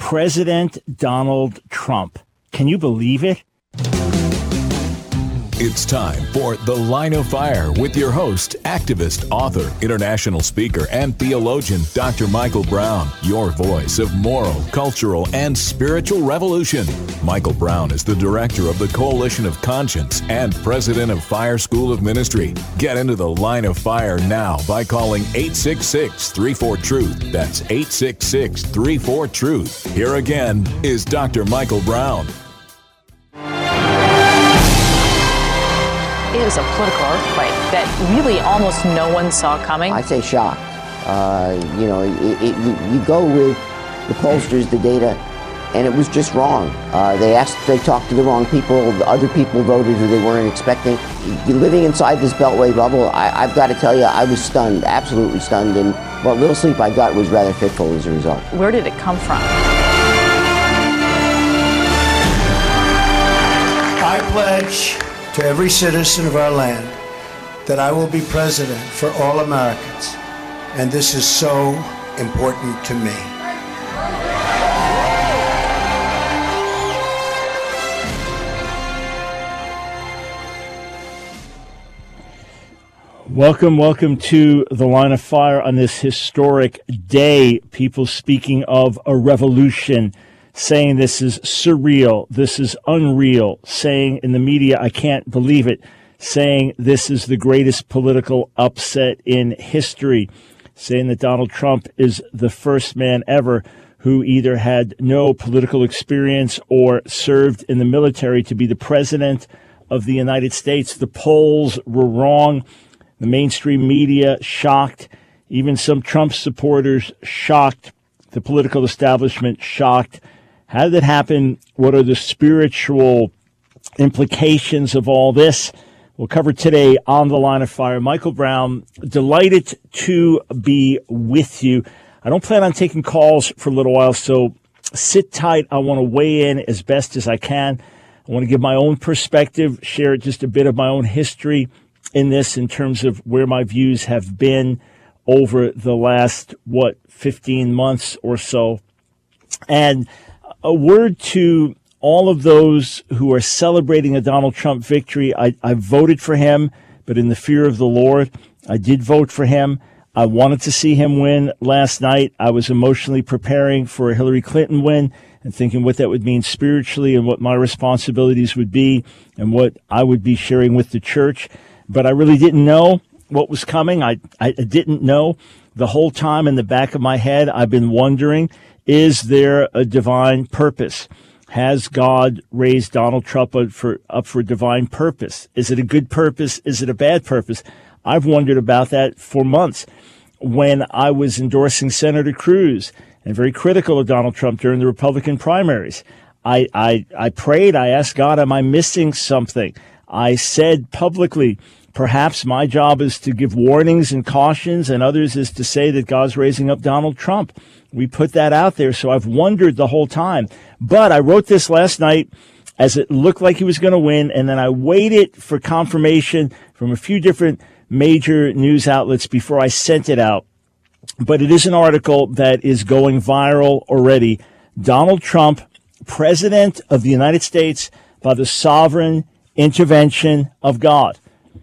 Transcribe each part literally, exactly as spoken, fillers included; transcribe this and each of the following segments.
President Donald Trump. Can you believe it? It's time for The Line of Fire with your host, activist, author, international speaker, and theologian, Doctor Michael Brown, your voice of moral, cultural, and spiritual revolution. Michael Brown is the director of the Coalition of Conscience and president of Fire School of Ministry. Get into The Line of Fire now by calling eight six six, three four, truth. That's eight six six, three four, truth. Here again is Doctor Michael Brown. It was a political earthquake that really almost no one saw coming. I say shocked. Uh, you know, it, it, you, you go with the pollsters, the data, and it was just wrong. Uh, they asked, they talked to the wrong people. The other people voted who they weren't expecting. You're living inside this Beltway bubble. I, I've got to tell you, I was stunned, absolutely stunned, and what little sleep I got was rather fitful as a result. Where did it come from? I pledge to every citizen of our land that I will be president for all Americans, and this is so important to me. Welcome, welcome to The Line of Fire on this historic day. People speaking of a revolution, saying this is surreal, this is unreal, saying in the media, I can't believe it, saying this is the greatest political upset in history, saying that Donald Trump is the first man ever who either had no political experience or served in the military to be the president of the United States. The polls were wrong. The mainstream media shocked. Even some Trump supporters shocked. The political establishment shocked. How did it happen? What are the spiritual implications of all this? We'll cover today on The Line of Fire. Michael Brown, delighted to be with you. I don't plan on taking calls for a little while, so sit tight. I want to weigh in as best as I can. I want to give my own perspective, share just a bit of my own history in this in terms of where my views have been over the last, what, fifteen months or so. And a word to all of those who are celebrating a Donald Trump victory. I, I voted for him, but in the fear of the Lord, I did vote for him. I wanted to see him win last night. I was emotionally preparing for a Hillary Clinton win and thinking what that would mean spiritually and what my responsibilities would be and what I would be sharing with the church. But I really didn't know what was coming. I, I didn't know. The whole time in the back of my head, I've been wondering, is there a divine purpose? Has God raised Donald Trump up for, up for divine purpose? Is it a good purpose? Is it a bad purpose? I've wondered about that for months. When I was endorsing Senator Cruz and very critical of Donald Trump during the Republican primaries, I, I, I prayed, I asked God, am I missing something? I said publicly, perhaps my job is to give warnings and cautions, and others is to say that God's raising up Donald Trump. We put that out there, so I've wondered the whole time. But I wrote this last night as it looked like he was going to win, and then I waited for confirmation from a few different major news outlets before I sent it out. But it is an article that is going viral already. Donald Trump, President of the United States by the sovereign intervention of God.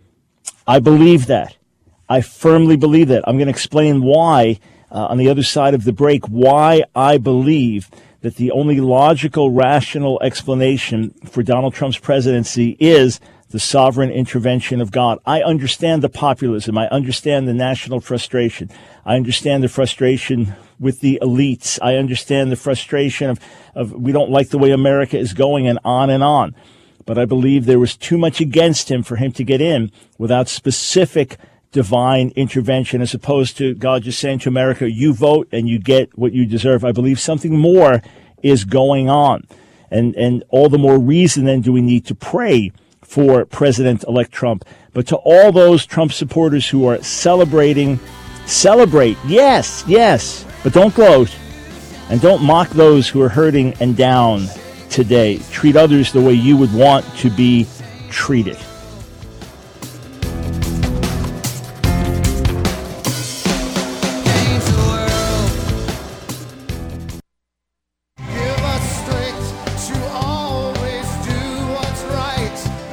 I believe that. I firmly believe that. I'm going to explain why uh, on the other side of the break, why I believe that the only logical, rational explanation for Donald Trump's presidency is the sovereign intervention of God. I understand the populism. I understand the national frustration. I understand the frustration with the elites. I understand the frustration of, of we don't like the way America is going, and on and on. But I believe there was too much against him for him to get in without specific divine intervention, as opposed to God just saying to America, you vote and you get what you deserve. I believe something more is going on. And, and all the more reason then do we need to pray for President-elect Trump. But to all those Trump supporters who are celebrating, celebrate, yes, yes, but don't gloat and don't mock those who are hurting and down today. Treat others the way you would want to be treated.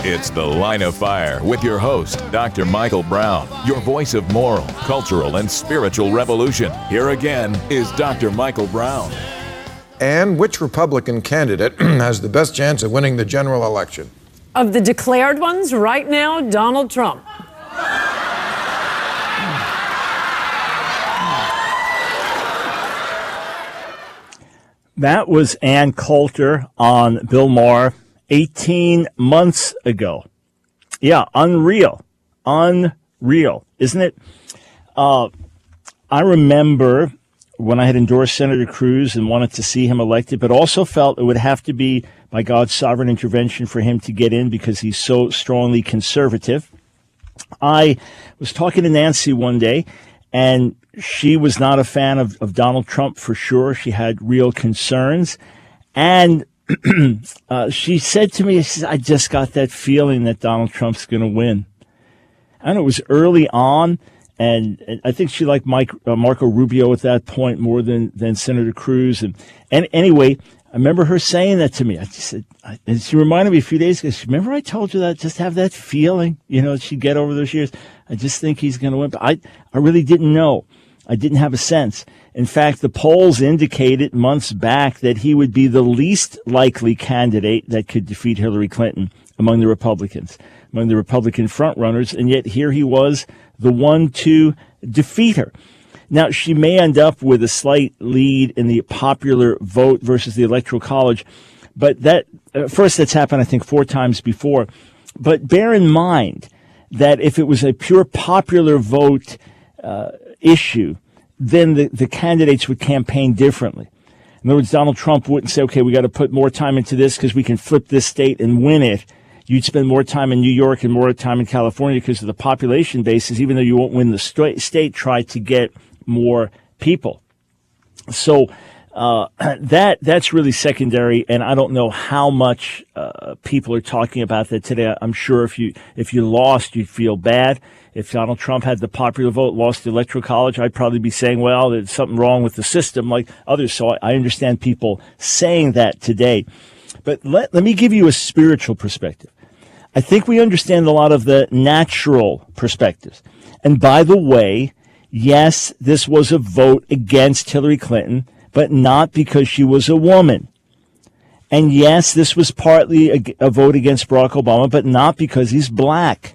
It's The Line of Fire with your host, Doctor Michael Brown, your voice of moral, cultural, and spiritual revolution. Here again is Doctor Michael Brown. And which Republican candidate has the best chance of winning the general election? Of the declared ones, right now, Donald Trump. That was Ann Coulter on Bill Maher eighteen months ago. Yeah, unreal. Unreal, isn't it? Uh, I remember when I had endorsed Senator Cruz and wanted to see him elected, but also felt it would have to be by God's sovereign intervention for him to get in because he's so strongly conservative. I was talking to Nancy one day, and she was not a fan of, of Donald Trump for sure. She had real concerns. And uh, she said to me, she said, I just got that feeling that Donald Trump's going to win. And it was early on. And, and I think she liked Mike, uh, Marco Rubio at that point more than, than Senator Cruz. And, and anyway, I remember her saying that to me. I just said, I, and she reminded me a few days ago, she, remember I told you that, just have that feeling, you know, she'd get over those years. I just think he's going to win. But I, I really didn't know. I didn't have a sense. In fact, the polls indicated months back that he would be the least likely candidate that could defeat Hillary Clinton among the Republicans, among the Republican frontrunners. And yet here he was, the one to defeat her. Now, she may end up with a slight lead in the popular vote versus the Electoral College. But that, uh, first, that's happened, I think, four times before. But bear in mind that if it was a pure popular vote uh, issue, then the, the candidates would campaign differently. In other words, Donald Trump wouldn't say, okay, we got to put more time into this because we can flip this state and win it. You'd spend more time in New York and more time in California because of the population basis, even though you won't win the st- state, try to get more people. So uh, that that's really secondary, and I don't know how much uh, people are talking about that today. I'm sure if you if you lost, you'd feel bad. If Donald Trump had the popular vote, lost the Electoral College, I'd probably be saying, well, there's something wrong with the system like others. So I understand people saying that today. But let, let me give you a spiritual perspective. I think we understand a lot of the natural perspectives. And by the way, yes, this was a vote against Hillary Clinton, but not because she was a woman. And yes, this was partly a, a vote against Barack Obama, but not because he's black.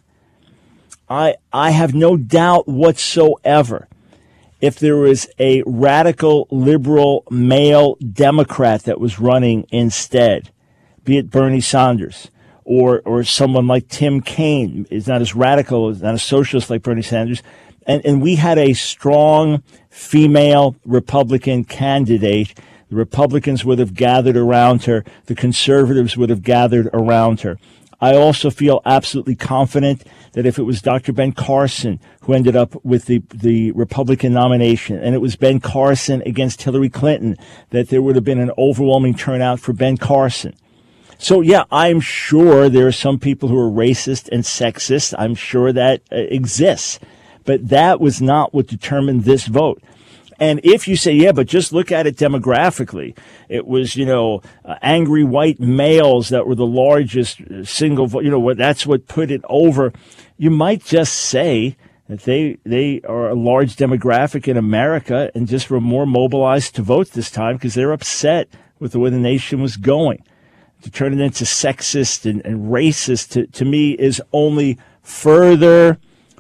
I I have no doubt whatsoever if there was a radical liberal male Democrat that was running instead, be it Bernie Sanders or or someone like Tim Kaine, is not as radical, is not a socialist like Bernie Sanders, and, and we had a strong female Republican candidate, the Republicans would have gathered around her, the conservatives would have gathered around her. I also feel absolutely confident that if it was Doctor Ben Carson who ended up with the, the Republican nomination, and it was Ben Carson against Hillary Clinton, that there would have been an overwhelming turnout for Ben Carson. So, yeah, I'm sure there are some people who are racist and sexist. I'm sure that uh, exists. But that was not what determined this vote. And if you say, yeah, but just look at it demographically, it was, you know, uh, angry white males that were the largest single vote, you know, what that's what put it over. You might just say that they they are a large demographic in America and just were more mobilized to vote this time because they're upset with the way the nation was going. To turn it into sexist and, and racist, to, to me, is only further,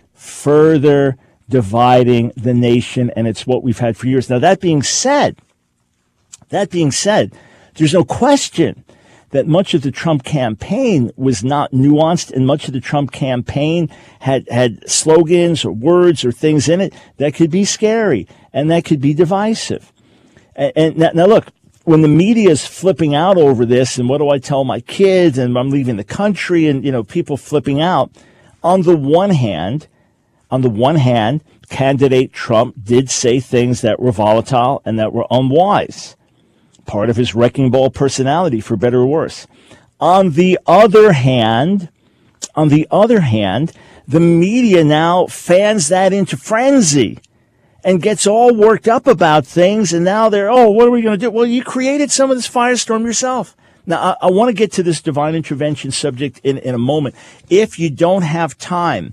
further dividing the nation, and it's what we've had for years. Now, that being said, that being said, there's no question that much of the Trump campaign was not nuanced, and much of the Trump campaign had, had slogans or words or things in it that could be scary and that could be divisive. And, and now, now, look, when the media is flipping out over this, and what do I tell my kids, and I'm leaving the country, and, you know, people flipping out, on the one hand, On the one hand, candidate Trump did say things that were volatile and that were unwise, part of his wrecking ball personality, for better or worse. On the other hand, on the other hand, the media now fans that into frenzy and gets all worked up about things. And now they're, oh, what are we going to do? Well, you created some of this firestorm yourself. Now, I, I want to get to this divine intervention subject in, in a moment. If you don't have time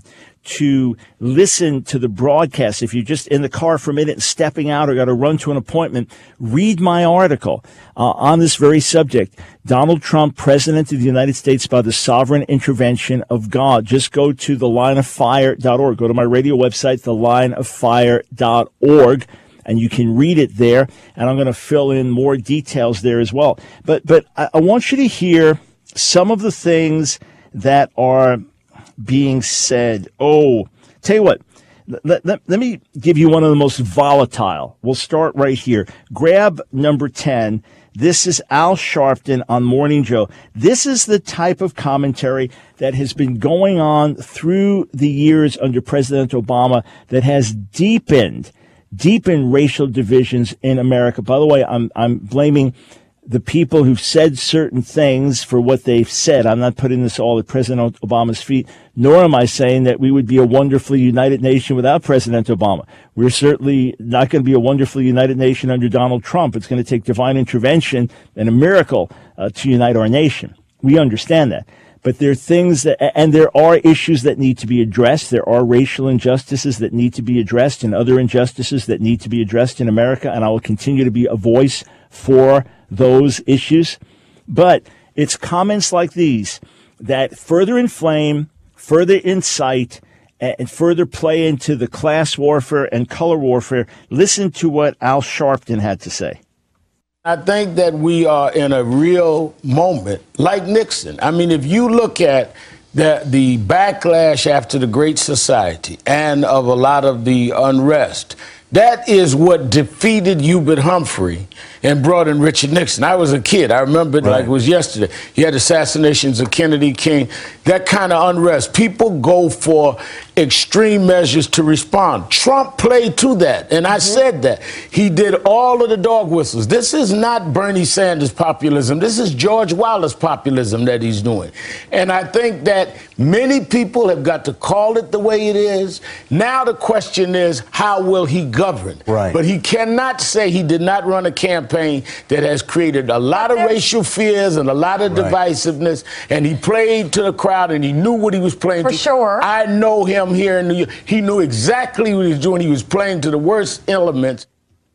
to listen to the broadcast, if you're just in the car for a minute and stepping out or got to run to an appointment, read my article uh, on this very subject. Donald Trump, President of the United States by the sovereign intervention of God. Just go to the line of fire dot org. Go to my radio website, the line of fire dot org, and you can read it there. And I'm going to fill in more details there as well. But, but I, I want you to hear some of the things that are being said. Oh, tell you what, let, let, let me give you one of the most volatile. We'll start right here. Grab number ten. This is Al Sharpton on Morning Joe. This is the type of commentary that has been going on through the years under President Obama that has deepened, deepened racial divisions in America. By the way, I'm, I'm blaming the people who've said certain things for what they've said. I'm not putting this all at President Obama's feet, nor am I saying that we would be a wonderfully united nation without President Obama. We're certainly not going to be a wonderfully united nation under Donald Trump. It's going to take divine intervention and a miracle uh, to unite our nation. We understand that. But there are things that, and there are issues that need to be addressed. There are racial injustices that need to be addressed and other injustices that need to be addressed in America. And I will continue to be a voice for those issues. But it's comments like these that further inflame, further incite, and further play into the class warfare and color warfare. Listen to what Al Sharpton had to say. I think that we are in a real moment like Nixon. I mean, if you look at the, the backlash after the Great Society and of a lot of the unrest, that is what defeated Hubert Humphrey and brought in Richard Nixon. I was a kid. I remember it right. like it was yesterday. You had assassinations of Kennedy, King, that kind of unrest. People go for extreme measures to respond. Trump played to that, and I mm-hmm. said that. He did all of the dog whistles. This is not Bernie Sanders populism. This is George Wallace populism that he's doing. And I think that many people have got to call it the way it is. Now the question is, how will he govern? Right. But he cannot say he did not run a campaign that has created a lot of racial fears and a lot of right. divisiveness, and he played to the crowd and he knew what he was playing For to. sure. I know him here in New York. He knew exactly what he was doing. He was playing to the worst elements.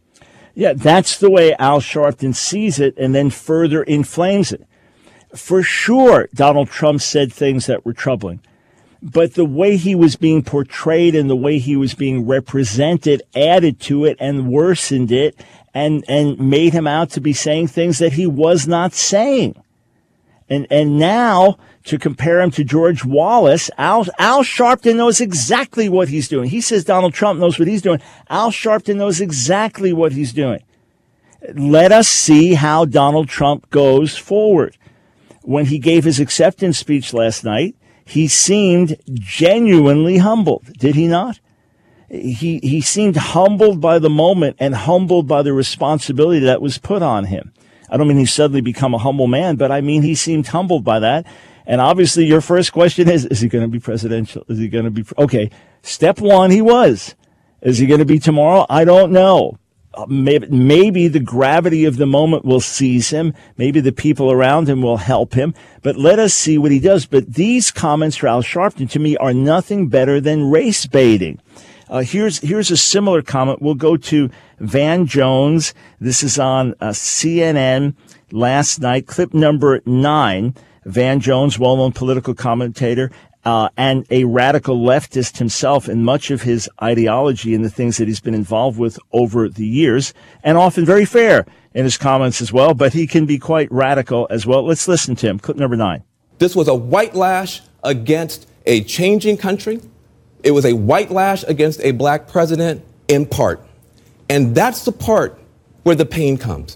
Yeah, that's the way Al Sharpton sees it and then further inflames it. For sure, Donald Trump said things that were troubling. But the way he was being portrayed and the way he was being represented added to it and worsened it and, and made him out to be saying things that he was not saying. And and now, to compare him to George Wallace, Al, Al Sharpton knows exactly what he's doing. He says Donald Trump knows what he's doing. Al Sharpton knows exactly what he's doing. Let us see how Donald Trump goes forward. When he gave his acceptance speech last night, he seemed genuinely humbled, did he not? He he seemed humbled by the moment and humbled by the responsibility that was put on him. I don't mean he's suddenly become a humble man, but I mean he seemed humbled by that. And obviously your first question is, is he going to be presidential? Is he going to be? Okay, step one, he was. Is he going to be tomorrow? I don't know. Uh, maybe, maybe the gravity of the moment will seize him. Maybe the people around him will help him. But let us see what he does. But these comments from Al Sharpton, to me, are nothing better than race baiting. Uh, here's here's a similar comment. We'll go to Van Jones. This is on uh, C N N last night, clip number nine. Van Jones, well-known political commentator, uh, and a radical leftist himself in much of his ideology and the things that he's been involved with over the years, and often very fair in his comments as well, but he can be quite radical as well. Let's listen to him. Clip number nine. This was a white lash against a changing country. It was a white lash against a black president in part. And that's the part where the pain comes.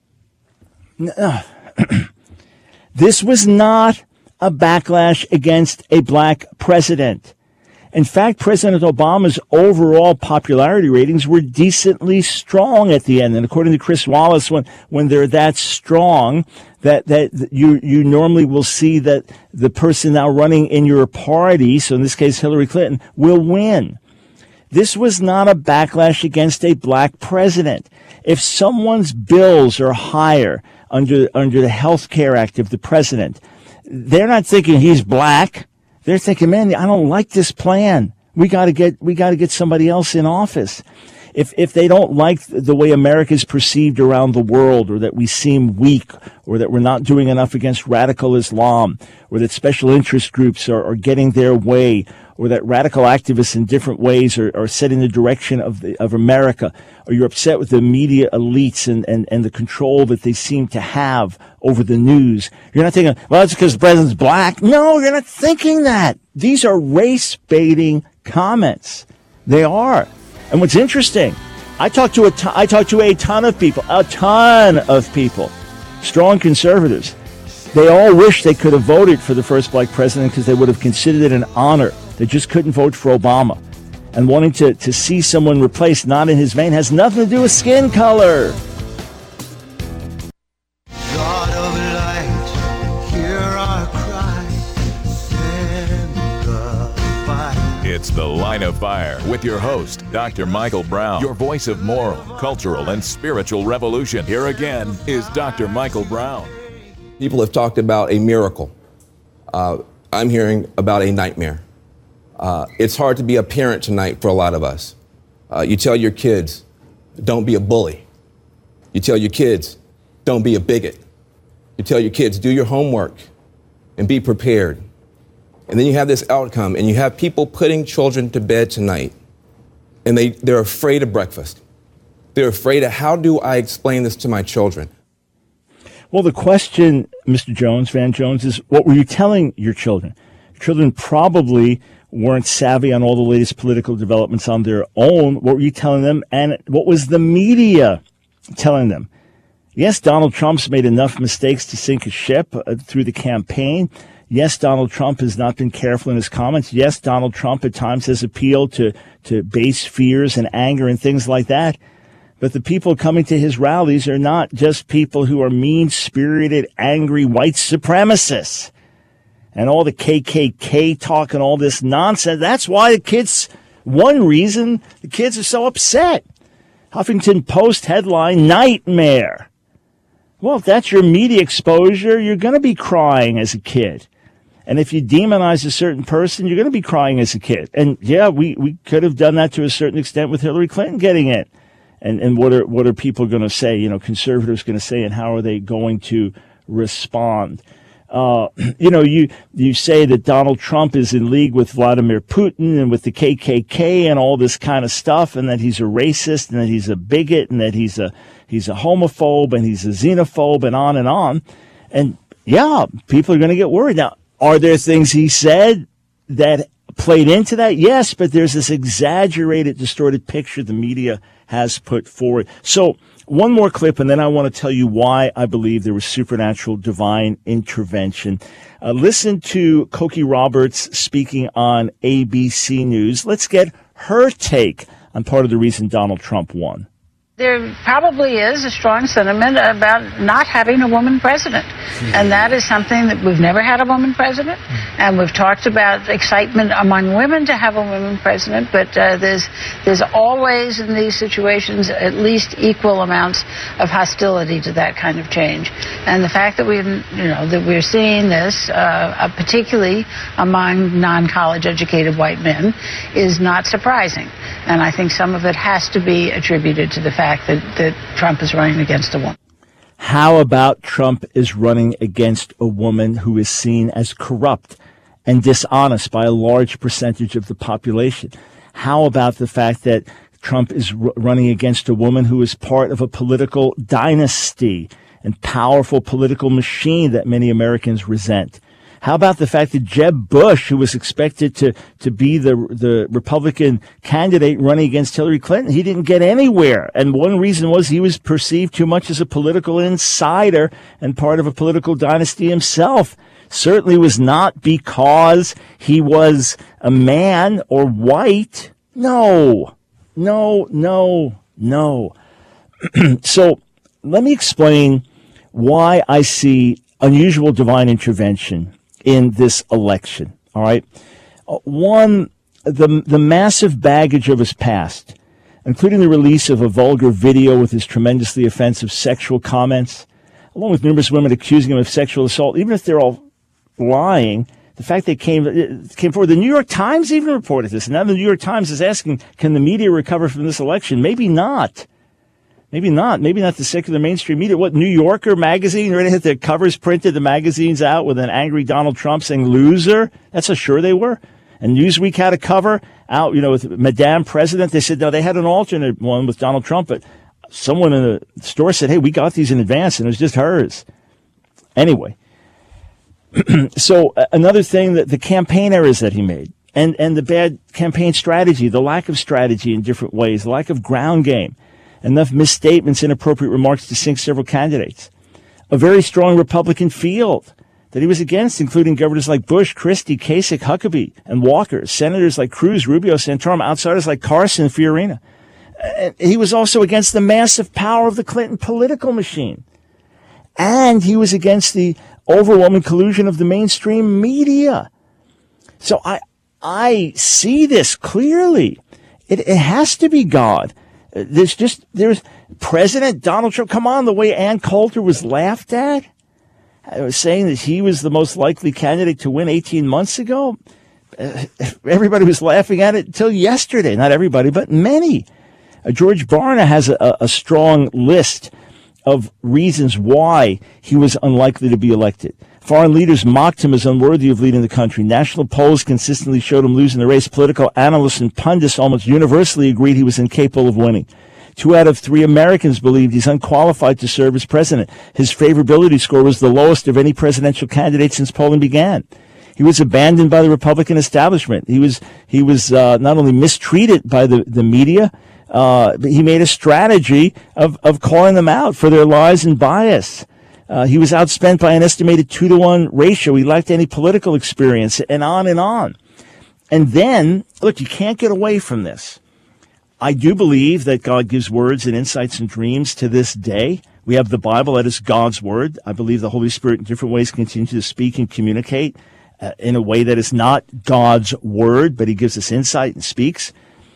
This was not a backlash against a black president. In fact, President Obama's overall popularity ratings were decently strong at the end. And according to Chris Wallace, when, when they're that strong, that, that you, you normally will see that the person now running in your party, so in this case, Hillary Clinton, will win. This was not a backlash against a black president. If someone's bills are higher under under the Health Care Act of the president, they're not thinking he's black. They're thinking, man, I don't like this plan. We got to get we got to get somebody else in office. If if they don't like the way America is perceived around the world, or that we seem weak, or that we're not doing enough against radical Islam, or that special interest groups are, are getting their way, or that radical activists in different ways are, are setting the direction of the, of America, or you're upset with the media elites and, and, and the control that they seem to have over the news, you're not thinking, well, it's because the president's black. No, you're not thinking that. These are race-baiting comments. They are. And what's interesting, I talked to a ton, I talked to a ton of people, a ton of people, strong conservatives. They all wish they could have voted for the first black president because they would have considered it an honor. They just couldn't vote for Obama. And wanting to, to see someone replaced not in his vein has nothing to do with skin color. God of light, hear our cry, send the fire. It's The Line of Fire with your host, Doctor Michael Brown, your voice of moral, cultural, and spiritual revolution. Here again is Doctor Michael Brown. People have talked about a miracle. Uh, I'm hearing about a nightmare. Uh, it's hard to be a parent tonight for a lot of us. Uh, you tell your kids, don't be a bully. You tell your kids, don't be a bigot. You tell your kids, do your homework and be prepared. And then you have this outcome, and you have people putting children to bed tonight, and they, they're afraid of breakfast. They're afraid of, how do I explain this to my children? Well, the question, Mister Jones, Van Jones, is what were you telling your children? Children probably weren't savvy on all the latest political developments on their own. What were you telling them? And what was the media telling them? Yes, Donald Trump's made enough mistakes to sink a ship uh, through the campaign. Yes, Donald Trump has not been careful in his comments. Yes, Donald Trump at times has appealed to, to base fears and anger and things like that. But the people coming to his rallies are not just people who are mean-spirited, angry white supremacists. And all the K K K talk and all this nonsense. That's why the kids, one reason the kids are so upset. Huffington Post headline, nightmare. Well, if that's your media exposure, you're going to be crying as a kid. And if you demonize a certain person, you're going to be crying as a kid. And yeah, we, we could have done that to a certain extent with Hillary Clinton getting it. And and what are what are people going to say? You know, conservatives going to say, and how are they going to respond? Uh, you know, you you say that Donald Trump is in league with Vladimir Putin and with the K K K and all this kind of stuff, and that he's a racist and that he's a bigot and that he's a he's a homophobe and he's a xenophobe and on and on. And yeah, people are going to get worried. Now, are there things he said that played into that? Yes, but there's this exaggerated, distorted picture the media has put forward. So one more clip, and then I want to tell you why I believe there was supernatural divine intervention. Uh, listen to Cokie Roberts speaking on A B C News. Let's get her take on part of the reason Donald Trump won. There probably is a strong sentiment about not having a woman president. And that is something that we've never had a woman president. And we've talked about excitement among women to have a woman president. But uh, there's there's always in these situations at least equal amounts of hostility to that kind of change. And the fact that we you know that we're seeing this, uh, particularly among non-college educated white men, is not surprising. And I think some of it has to be attributed to the fact that, that Trump is running against a woman. How about Trump is running against a woman who is seen as corrupt and dishonest by a large percentage of the population? How about the fact that Trump is r- running against a woman who is part of a political dynasty and powerful political machine that many Americans resent? How about the fact that Jeb Bush, who was expected to, to be the the Republican candidate running against Hillary Clinton, he didn't get anywhere. And one reason was he was perceived too much as a political insider and part of a political dynasty himself. Certainly was not because he was a man or white. No, no, no, no. So let me explain why I see unusual divine intervention in this election. All right. Uh, one, the the massive baggage of his past, including the release of a vulgar video with his tremendously offensive sexual comments, along with numerous women accusing him of sexual assault, even if they're all lying, the fact they came came forward. The New York Times even reported this. And now the New York Times is asking, can the media recover from this election? Maybe not. Maybe not. Maybe not the secular mainstream media. What, New Yorker magazine ready to hit the covers, printed the magazines out with an angry Donald Trump saying loser? That's how sure they were. And Newsweek had a cover out, you know, with Madame President. They said, no, they had an alternate one with Donald Trump, but someone in the store said, hey, we got these in advance, and it was just hers. Anyway, so uh, another thing, that the campaign errors that he made, and, and the bad campaign strategy, the lack of strategy in different ways, the lack of ground game, enough misstatements, inappropriate remarks to sink several candidates. A very strong Republican field that he was against, including governors like Bush, Christie, Kasich, Huckabee, and Walker, senators like Cruz, Rubio, Santorum, outsiders like Carson, Fiorina. And he was also against the massive power of the Clinton political machine. And he was against the overwhelming collusion of the mainstream media. So I I see this clearly. It, it has to be God. There's just, there's President Donald Trump. Come on, the way Ann Coulter was laughed at. I was saying that he was the most likely candidate to win eighteen months ago. Uh, everybody was laughing at it until yesterday. Not everybody, but many. Uh, George Barna has a, a strong list of reasons why he was unlikely to be elected. Foreign leaders mocked him as unworthy of leading the country. National polls consistently showed him losing the race. Political analysts and pundits almost universally agreed he was incapable of winning. Two out of three Americans believed he's unqualified to serve as president. His favorability score was the lowest of any presidential candidate since polling began. He was abandoned by the Republican establishment. He was he was uh, not only mistreated by the, the media, uh, but he made a strategy of, of calling them out for their lies and bias. Uh, he was outspent by an estimated two to one ratio. He lacked any political experience, and on and on. And then, look, you can't get away from this. I do believe that God gives words and insights and dreams to this day. We have the Bible, that is God's word. I believe the Holy Spirit in different ways continues to speak and communicate uh, in a way that is not God's word, but he gives us insight and speaks.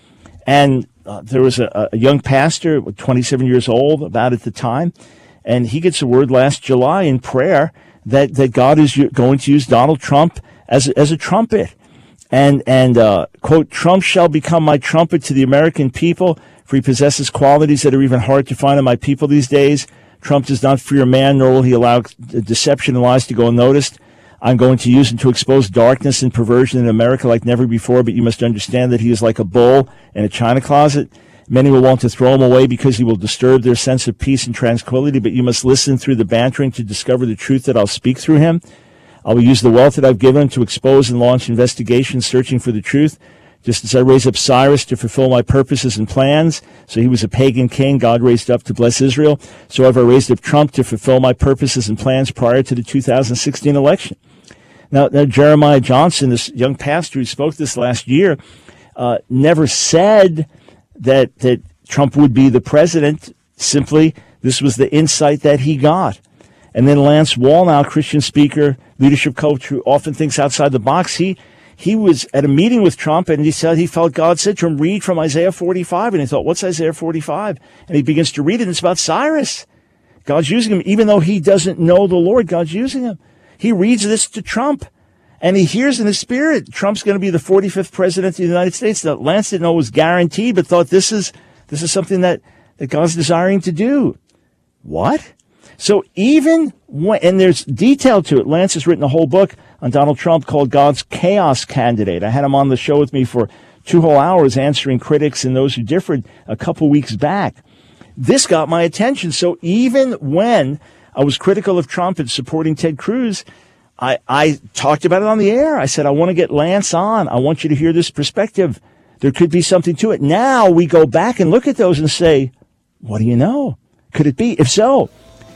And uh, there was a, a young pastor, twenty-seven years old, about at the time, and he gets a word last July in prayer that, that God is going to use Donald Trump as a, as a trumpet. And, and uh, quote, Trump shall become my trumpet to the American people, for he possesses qualities that are even hard to find in my people these days. Trump does not fear man, nor will he allow deception and lies to go unnoticed. I'm going to use him to expose darkness and perversion in America like never before, but you must understand that he is like a bull in a china closet. Many will want to throw him away because he will disturb their sense of peace and tranquility, but you must listen through the bantering to discover the truth that I'll speak through him. I will use the wealth that I've given to expose and launch investigations searching for the truth. Just as I raised up Cyrus to fulfill my purposes and plans, so he was a pagan king God raised up to bless Israel, so have I raised up Trump to fulfill my purposes and plans prior to the two thousand sixteen election. Now, now Jeremiah Johnson, this young pastor who spoke this last year, uh, never said that that Trump would be the president. Simply, this was the insight that he got. And then Lance Wallnau, Christian speaker, leadership coach, who often thinks outside the box, he he was at a meeting with Trump, and he said he felt God said to him, read from Isaiah forty-five. And he thought, what's Isaiah forty-five? And he begins to read it, and it's about Cyrus. God's using him, even though he doesn't know the Lord, God's using him. He reads this to Trump, and he hears in his spirit, Trump's going to be the forty-fifth president of the United States. That Lance didn't know was guaranteed, but thought this is this is something that, that God's desiring to do. What? So even when, and there's detail to it. Lance has written a whole book on Donald Trump called God's Chaos Candidate. I had him on the show with me for two whole hours answering critics and those who differed a couple weeks back. This got my attention. So even when I was critical of Trump and supporting Ted Cruz, I, I talked about it on the air. I said, I want to get Lance on. I want you to hear this perspective. There could be something to it. Now we go back and look at those and say, what do you know? Could it be? If so,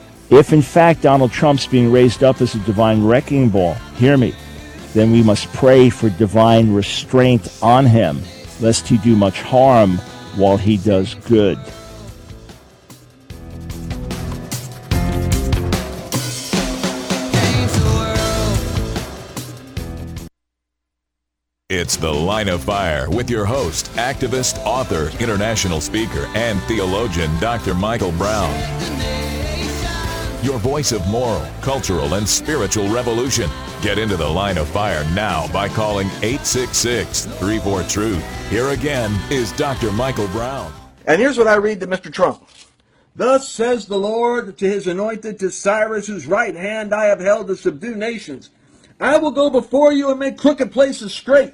if in fact Donald Trump's being raised up as a divine wrecking ball, hear me, then we must pray for divine restraint on him, lest he do much harm while he does good. It's The Line of Fire with your host, activist, author, international speaker, and theologian, Doctor Michael Brown. Your voice of moral, cultural, and spiritual revolution. Get into The Line of Fire now by calling eight six six, three four, truth. Here again is Doctor Michael Brown. And here's what I read to Mister Trump. Thus says the Lord to his anointed, to Cyrus, whose right hand I have held to subdue nations. I will go before you and make crooked places straight.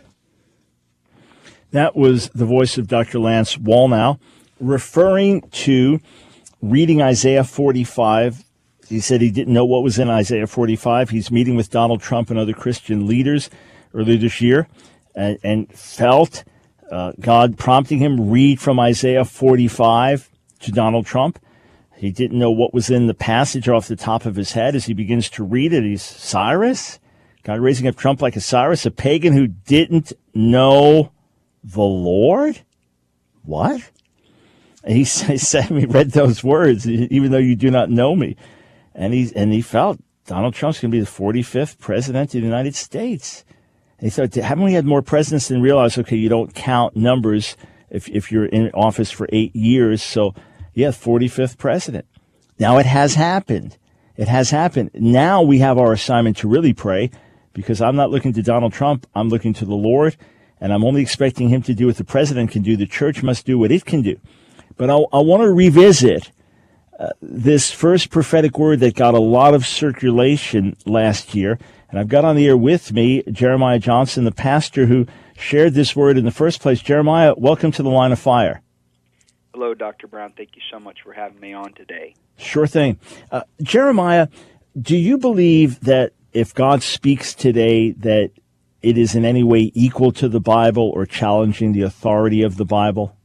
That was the voice of Doctor Lance Wallnau referring to reading Isaiah forty-five. He said he didn't know what was in Isaiah forty-five. He's meeting with Donald Trump and other Christian leaders earlier this year and, and felt uh, God prompting him, read from Isaiah forty-five to Donald Trump. He didn't know what was in the passage off the top of his head. As he begins to read it, he's Cyrus? God raising up Trump like a Cyrus, a pagan who didn't know the Lord? What? And he said, he read those words, even though you do not know me. And he, and he felt Donald Trump's going to be the forty-fifth president of the United States. And he thought, haven't we had more presidents than realize, okay, you don't count numbers if, if you're in office for eight years. So, yeah, forty-fifth president. Now it has happened. It has happened. Now we have our assignment to really pray, because I'm not looking to Donald Trump. I'm looking to the Lord. And I'm only expecting him to do what the president can do. The church must do what it can do. But I, I want to revisit uh, this first prophetic word that got a lot of circulation last year. And I've got on the air with me Jeremiah Johnson, the pastor who shared this word in the first place. Jeremiah, welcome to the Line of Fire. Hello, Doctor Brown. Thank you so much for having me on today. Sure thing. Uh, Jeremiah, do you believe that if God speaks today that it is in any way equal to the Bible or challenging the authority of the Bible?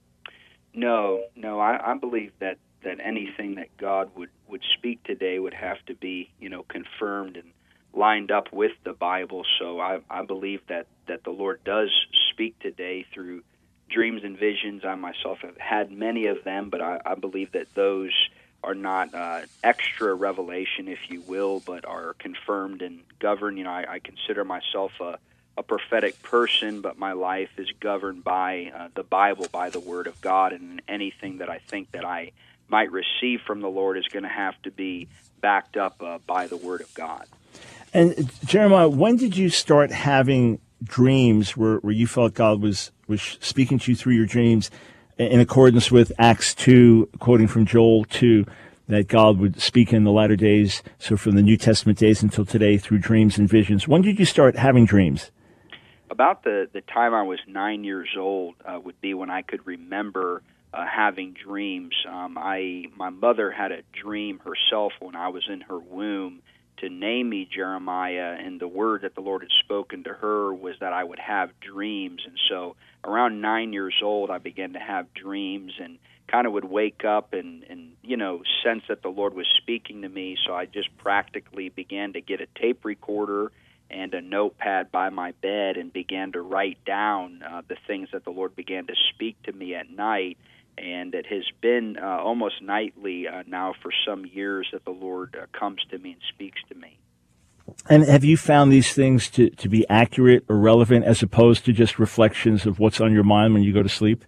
No, no. I, I believe that, that anything that God would, would speak today would have to be, you know, confirmed and lined up with the Bible. So I, I believe that, that the Lord does speak today through dreams and visions. I myself have had many of them, but I, I believe that those are not uh, extra revelation, if you will, but are confirmed and governed. You know, I, I consider myself a, a prophetic person, but my life is governed by uh, the Bible, by the Word of God, and anything that I think that I might receive from the Lord is going to have to be backed up uh, by the Word of God. And Jeremiah, when did you start having dreams where, where you felt God was, was speaking to you through your dreams in accordance with Acts two, quoting from Joel two, that God would speak in the latter days, so from the New Testament days until today, through dreams and visions? When did you start having dreams? About the, the time I was nine years old uh, would be when I could remember uh, having dreams. Um, I my mother had a dream herself when I was in her womb to name me Jeremiah, and the word that the Lord had spoken to her was that I would have dreams. And so around nine years old, I began to have dreams and kind of would wake up and, and, you know, sense that the Lord was speaking to me. So I just practically began to get a tape recorder and a notepad by my bed and began to write down uh, the things that the Lord began to speak to me at night. And it has been uh, almost nightly uh, now for some years that the Lord uh, comes to me and speaks to me. And have you found these things to, to be accurate or relevant as opposed to just reflections of what's on your mind when you go to sleep?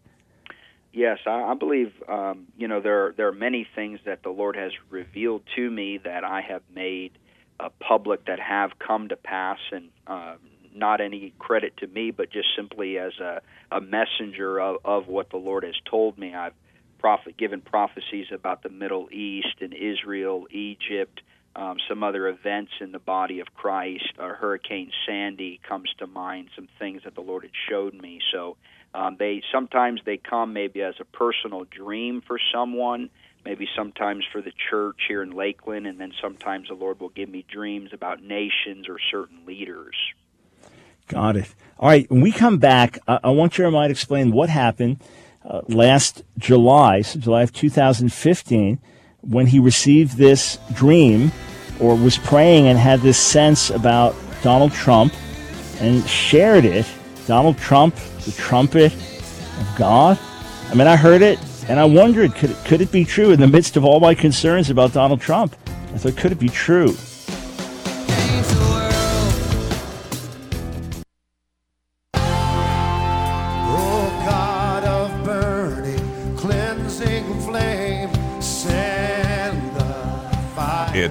Yes, I, I believe, um, you know, there are, there are many things that the Lord has revealed to me that I have made uh, public that have come to pass, and uh, not any credit to me, but just simply as a, a messenger of, of what the Lord has told me. I've prophet, given prophecies about the Middle East and Israel, Egypt, um, some other events in the body of Christ. Uh, Hurricane Sandy comes to mind, some things that the Lord had showed me. So um, they sometimes they come maybe as a personal dream for someone, maybe sometimes for the church here in Lakeland, and then sometimes the Lord will give me dreams about nations or certain leaders. Got it. All right, when we come back, I, I want Jeremiah to explain what happened uh, last July, so July of two thousand fifteen, when he received this dream or was praying and had this sense about Donald Trump and shared it. Donald Trump, the trumpet of God. I mean, I heard it and I wondered, could it, could it be true in the midst of all my concerns about Donald Trump? I thought, could it be true?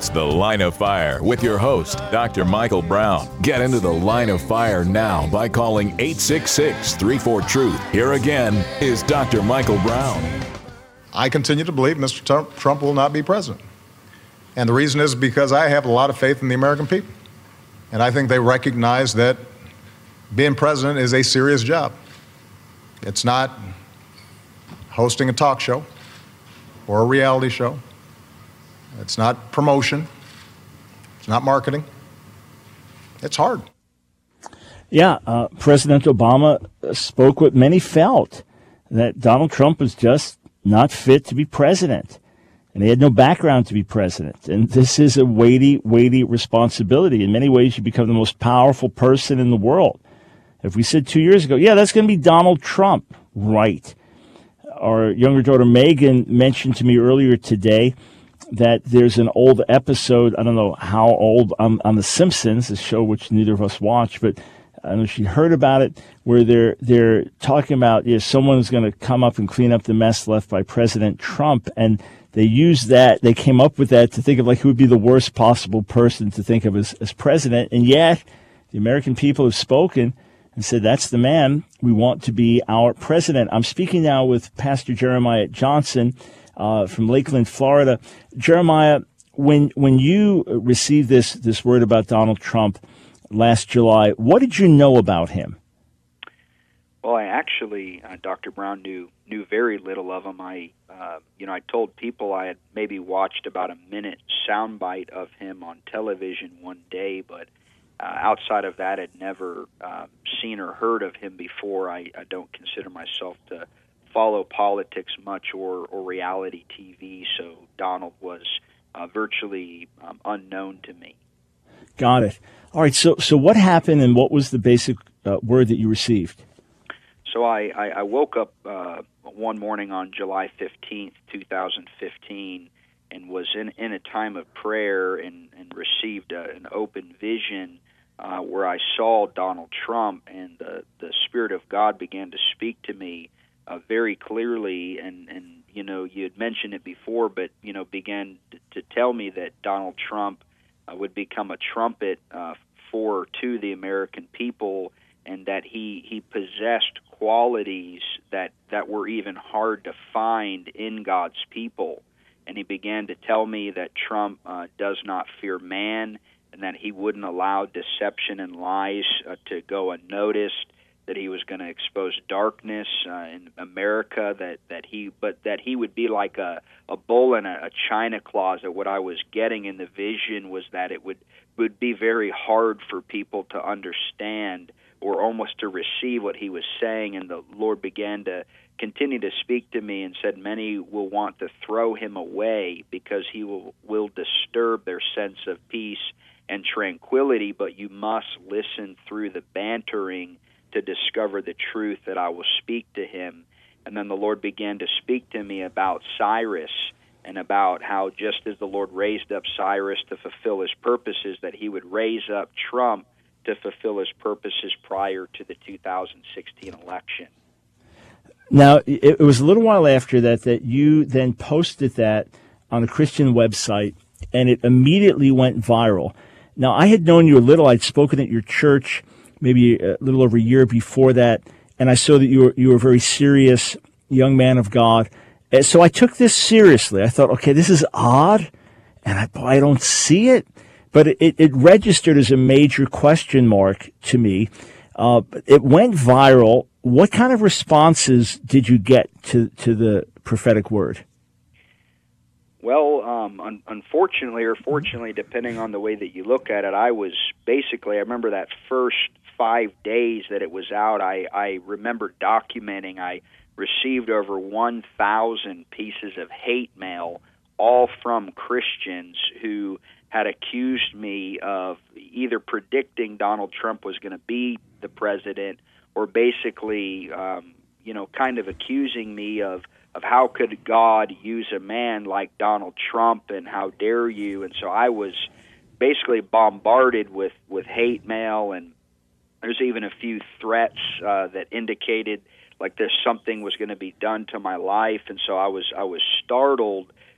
It's The Line of Fire with your host, Doctor Michael Brown. Get into the Line of Fire now by calling eight six six, three four, truth. Here again is Doctor Michael Brown. I continue to believe Mister Trump, Trump will not be president. And the reason is because I have a lot of faith in the American people. And I think they recognize that being president is a serious job. It's not hosting a talk show or a reality show. It's not promotion. It's not marketing. It's hard. Yeah, uh, President Obama spoke what many felt, that Donald Trump was just not fit to be president. And he had no background to be president. And this is a weighty, weighty responsibility. In many ways, you become the most powerful person in the world. If we said two years ago, yeah, that's going to be Donald Trump, right? Our younger daughter Megan mentioned to me earlier today that there's an old episode, I don't know how old, on, on The Simpsons, a show which neither of us watch, but I know she heard about it, where they're they're talking about, you know, someone's going to come up and clean up the mess left by President Trump, and they used that, they came up with that to think of like who would be the worst possible person to think of as, as president, and yet the American people have spoken and said, that's the man we want to be our president. I'm speaking now with Pastor Jeremiah Johnson uh, from Lakeland, Florida. Jeremiah, when when you received this this word about Donald Trump last July, what did you know about him? Well, I actually, uh, Doctor Brown, knew knew very little of him. I, uh, you know, I told people I had maybe watched about a minute soundbite of him on television one day, but Uh, outside of that, I'd never uh, seen or heard of him before. I, I don't consider myself to follow politics much or, or reality T V, so Donald was uh, virtually um, unknown to me. Got it. All right, so so what happened and what was the basic uh, word that you received? So I, I, I woke up uh, one morning on July fifteenth, twenty fifteen, and was in, in a time of prayer and, and received a, an open vision uh, where I saw Donald Trump, and the, the Spirit of God began to speak to me uh, very clearly. And, and, you know, you had mentioned it before, but, you know, began to, to tell me that Donald Trump uh, would become a trumpet uh, for to the American people, and that he, he possessed qualities that, that were even hard to find in God's people. And he began to tell me that Trump uh, does not fear man, and that he wouldn't allow deception and lies uh, to go unnoticed, that he was going to expose darkness uh, in America, that, that he but that he would be like a, a bull in a, a china closet. What I was getting in the vision was that it would, would be very hard for people to understand or almost to receive what he was saying, and the Lord began to continue to speak to me and said, many will want to throw him away because he will, will disturb their sense of peace and tranquility, but you must listen through the bantering to discover the truth that I will speak to him. And then the Lord began to speak to me about Cyrus and about how just as the Lord raised up Cyrus to fulfill his purposes, that he would raise up Trump to fulfill his purposes prior to the two thousand sixteen election. Now, it was a little while after that that you then posted that on a Christian website, and it immediately went viral. Now, I had known you a little. I'd spoken at your church maybe a little over a year before that, and I saw that you were you were a very serious young man of God. And so I took this seriously. I thought, okay, this is odd, and I, boy, I don't see it. But it, it registered as a major question mark to me. Uh, it went viral. What kind of responses did you get to, to the prophetic word? Well, um, un- unfortunately or fortunately, depending on the way that you look at it, I was basically, I remember that first five days that it was out, I, I remember documenting, I received over one thousand pieces of hate mail, all from Christians who had accused me of either predicting Donald Trump was going to be the president, or basically, um, you know, kind of accusing me of, of how could God use a man like Donald Trump, and how dare you. And so I was basically bombarded with, with hate mail, and there's even a few threats uh, that indicated like there's something was going to be done to my life. And so I was I was startled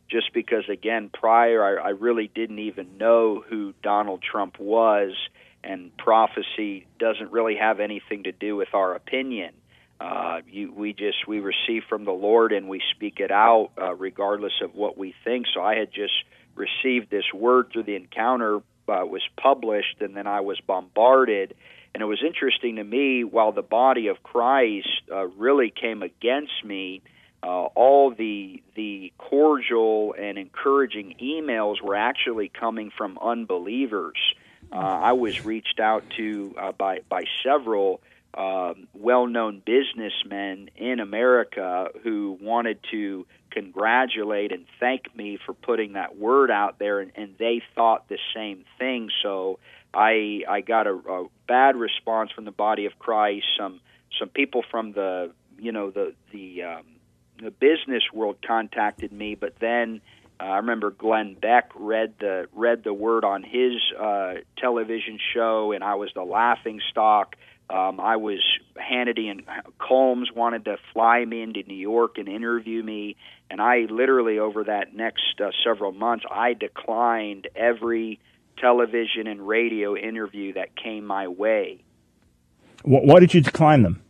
just because, again, prior I, I really didn't even know who Donald Trump was, and prophecy doesn't really have anything to do with our opinion. Uh, you, we just we receive from the Lord and we speak it out uh, regardless of what we think. So I had just received this word through the encounter, uh, was published, and then I was bombarded. And it was interesting to me, while the body of Christ uh, really came against me, uh, all the the cordial and encouraging emails were actually coming from unbelievers. Uh, I was reached out to uh, by by several um, well-known businessmen in America who wanted to congratulate and thank me for putting that word out there, and, and they thought the same thing. So I I got a, a bad response from the body of Christ. Some some people from the you know the the um, the business world contacted me, but then uh, I remember Glenn Beck read the read the word on his uh, television show, and I was the laughing stock. Um, I was Hannity and Combs wanted to fly me into New York and interview me, and I literally over that next uh, several months I declined every television and radio interview that came my way. Why did you decline them?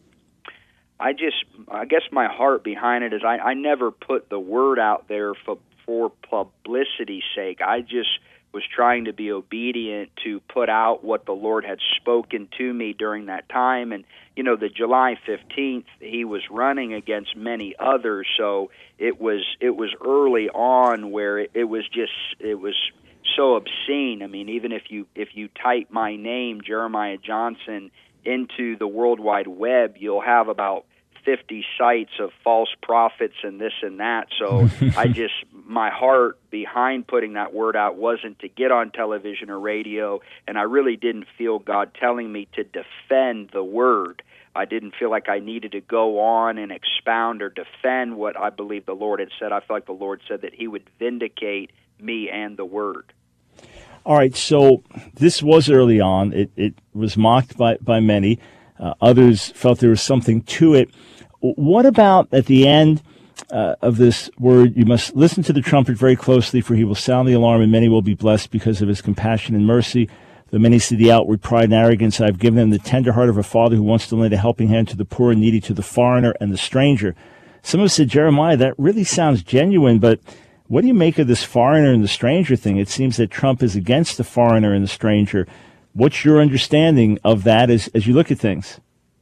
I just, I guess my heart behind it is I, I never put the word out there for, for publicity's sake. I just was trying to be obedient to put out what the Lord had spoken to me during that time. And, you know, the July fifteenth, he was running against many others, so it was it was early on where it, it was just, it was so obscene. I mean, even if you if you type my name, Jeremiah Johnson, into the World Wide Web, you'll have about fifty sites of false prophets and this and that. So I just, my heart behind putting that word out wasn't to get on television or radio, and I really didn't feel God telling me to defend the word. I didn't feel like I needed to go on and expound or defend what I believe the Lord had said. I felt like the Lord said that he would vindicate me and the word. All right, so this was early on. It, it was mocked by, by many. Uh, others felt there was something to it. What about at the end uh, of this word, you must listen to the trumpet very closely, for he will sound the alarm, and many will be blessed because of his compassion and mercy. Though many see the outward pride and arrogance, I have given them the tender heart of a father who wants to lend a helping hand to the poor and needy, to the foreigner and the stranger. Some have said, Jeremiah, that really sounds genuine, but what do you make of this foreigner and the stranger thing? It seems that Trump is against the foreigner and the stranger. What's your understanding of that as, as you look at things?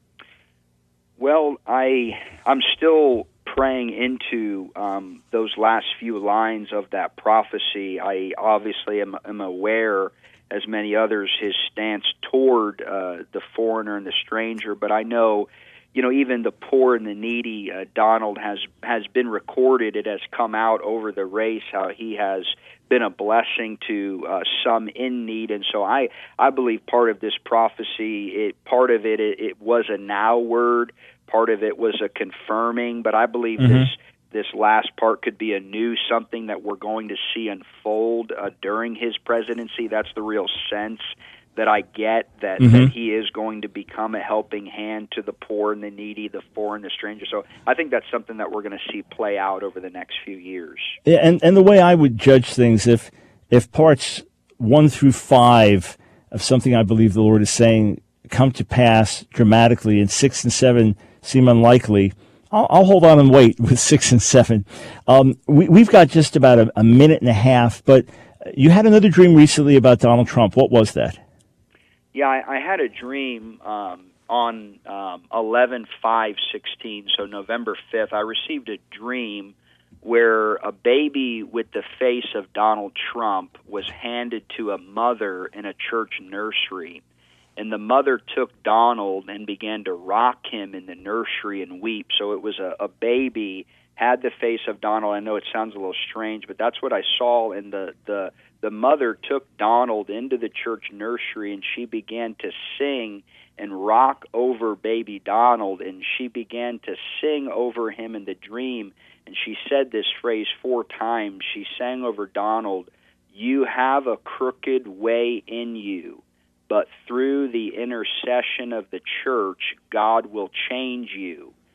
Well, I, I'm still praying into um, those last few lines of that prophecy. I obviously am, am aware, as many others, his stance toward uh, the foreigner and the stranger, but I know, you know, even the poor and the needy, uh, Donald has has been recorded. It has come out over the race how he has been a blessing to uh, some in need, and so I, I believe part of this prophecy, it part of it, it, it was a now word, part of it was a confirming, but I believe mm-hmm. this this last part could be a new something that we're going to see unfold uh, during his presidency. That's the real sense that I get, that, mm-hmm. that he is going to become a helping hand to the poor and the needy, the foreign, the stranger. So I think that's something that we're going to see play out over the next few years. Yeah, and, and the way I would judge things, if if parts one through five of something I believe the Lord is saying come to pass dramatically, and six and seven seem unlikely, I'll, I'll hold on and wait with six and seven. Um, we, we've got just about a, a minute and a half, but you had another dream recently about Donald Trump. What was that? Yeah, I, I had a dream um, on um, eleven five sixteen, so November fifth. I received a dream where a baby with the face of Donald Trump was handed to a mother in a church nursery. And the mother took Donald and began to rock him in the nursery and weep. So it was a, a baby, had the face of Donald. I know it sounds a little strange, but that's what I saw. And the, the, the mother took Donald into the church nursery, and she began to sing and rock over baby Donald. And she began to sing over him in the dream. And she said this phrase four times. She sang over Donald, "You have a crooked way in you, but through the intercession of the church, God will change you."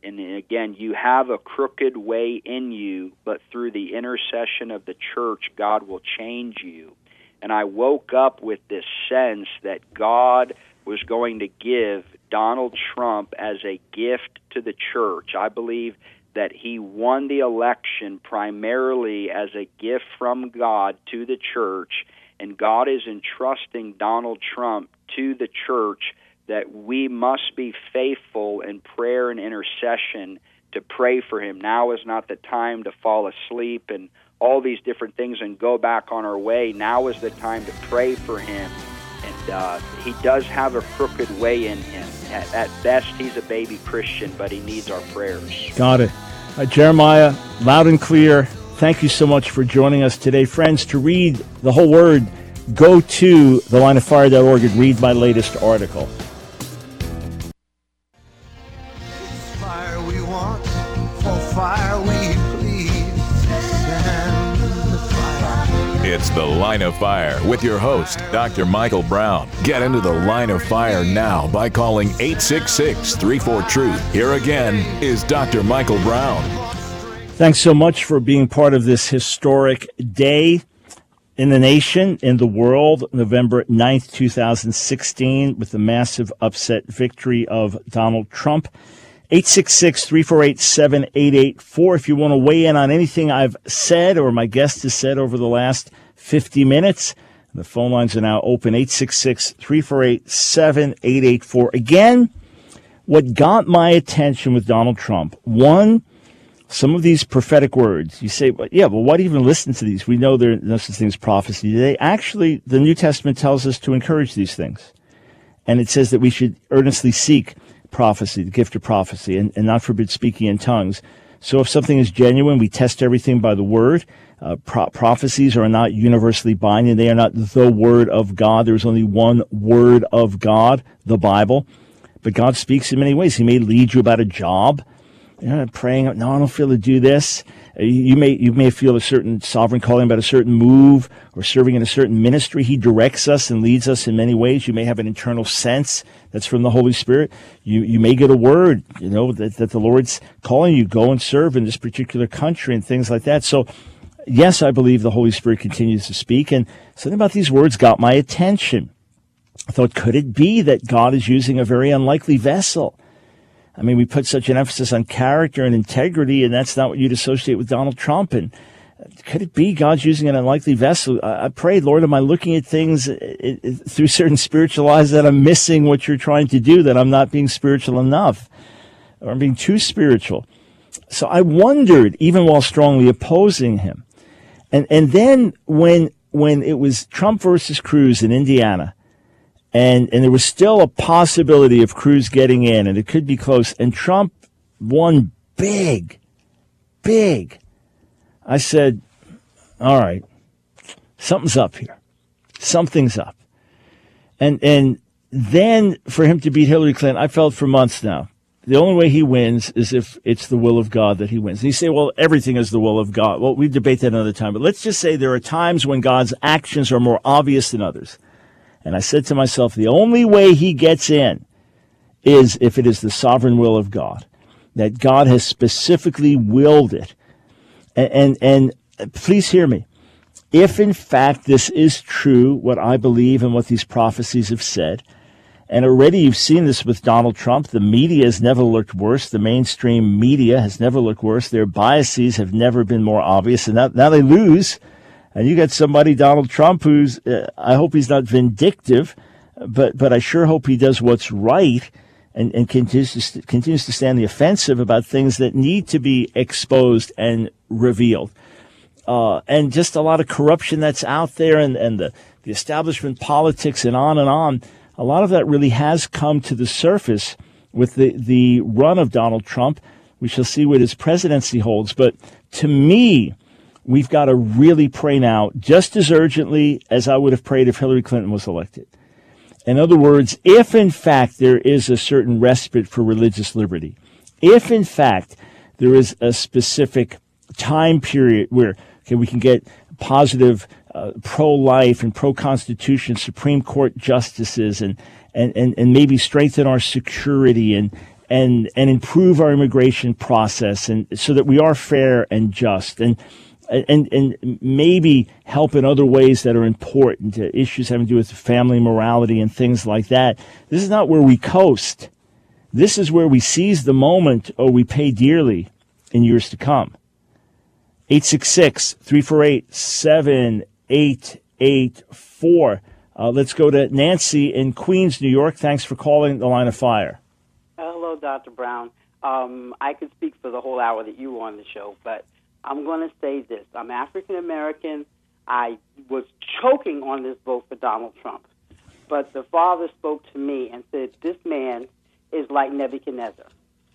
And again, you have a crooked way in you, but through the intercession of the church, God will change you. And I woke up with this sense that God was going to give Donald Trump as a gift to the church. I believe that he won the election primarily as a gift from God to the church, and God is entrusting Donald Trump to the church that we must be faithful in prayer and intercession to pray for him. Now is not the time to fall asleep and all these different things and go back on our way. Now is the time to pray for him. And uh, he does have a crooked way in him. At, at best, he's a baby Christian, but he needs our prayers. Got it. Uh, Jeremiah, loud and clear, thank you so much for joining us today. Friends, to read the whole word, go to the line of fire dot org and read my latest article. Fire we want, for fire we plead. Send the fire. It's The Line of Fire with your host, Doctor Michael Brown. Get into the Line of Fire now by calling eight six six, three four, truth. Here again is Doctor Michael Brown. Thanks so much for being part of this historic day in the nation, in the world, November ninth, twenty sixteen, with the massive upset victory of Donald Trump. eight six six, three four eight, seven eight eight four. If you want to weigh in on anything I've said or my guest has said over the last fifty minutes, the phone lines are now open, eight six six, three four eight, seven eight eight four. Again, what got my attention with Donald Trump, one, some of these prophetic words. You say, well, yeah, but why do you even listen to these? We know there are no such thing as prophecy. They actually, the New Testament tells us to encourage these things. And it says that we should earnestly seek prophecy, the gift of prophecy, and, and not forbid speaking in tongues. So if something is genuine, we test everything by the word. Uh, pro- prophecies are not universally binding. They are not the word of God. There's only one word of God, the Bible. But God speaks in many ways. He may lead you about a job. You're not praying, no, I don't feel to do this. You may you may feel a certain sovereign calling about a certain move or serving in a certain ministry. He directs us and leads us in many ways. You may have an internal sense that's from the Holy Spirit. You you may get a word, you know, that, that the Lord's calling you, go and serve in this particular country and things like that. So, yes, I believe the Holy Spirit continues to speak. And something about these words got my attention. I thought, could it be that God is using a very unlikely vessel? I mean, we put such an emphasis on character and integrity, and that's not what you'd associate with Donald Trump. And could it be God's using an unlikely vessel? I, I prayed, Lord, am I looking at things it, it, through certain spiritual eyes that I'm missing what you're trying to do, that I'm not being spiritual enough, or I'm being too spiritual? So I wondered, even while strongly opposing him. And and then when when it was Trump versus Cruz in Indiana, And and there was still a possibility of Cruz getting in, and it could be close. And Trump won big, big. I said, all right, something's up here. Something's up. And and then for him to beat Hillary Clinton, I felt for months now, the only way he wins is if it's the will of God that he wins. And you say, well, everything is the will of God. Well, we debate that another time. But let's just say there are times when God's actions are more obvious than others. And I said to myself, the only way he gets in is if it is the sovereign will of God, that God has specifically willed it. And, and, and please hear me. If, in fact, this is true, what I believe and what these prophecies have said, and already you've seen this with Donald Trump, the media has never looked worse. The mainstream media has never looked worse. Their biases have never been more obvious. And now, now they lose. And you got somebody, Donald Trump, who's, uh, I hope he's not vindictive, but but I sure hope he does what's right and, and continues, to st- continues to stand the offensive about things that need to be exposed and revealed. Uh, and just a lot of corruption that's out there and, and the, the establishment politics and on and on. A lot of that really has come to the surface with the, the run of Donald Trump. We shall see what his presidency holds. But to me, we've got to really pray now just as urgently as I would have prayed if Hillary Clinton was elected. In other words, if in fact there is a certain respite for religious liberty, if in fact there is a specific time period where okay, we can get positive uh, pro-life and pro-constitution Supreme Court justices and, and, and, and maybe strengthen our security and and and improve our immigration process, and so that we are fair and just, and and and maybe help in other ways that are important, uh, issues having to do with family morality and things like that. This is not where we coast. This is where we seize the moment, or we pay dearly in years to come. eight six six, three four eight, seven eight eight four. Uh, let's go to Nancy in Queens, New York. Thanks for calling the Line of Fire. Hello, Doctor Brown. Um, I could speak for the whole hour that you were on the show, but I'm going to say this. I'm African American. I was choking on this vote for Donald Trump, but the Father spoke to me and said, this man is like Nebuchadnezzar.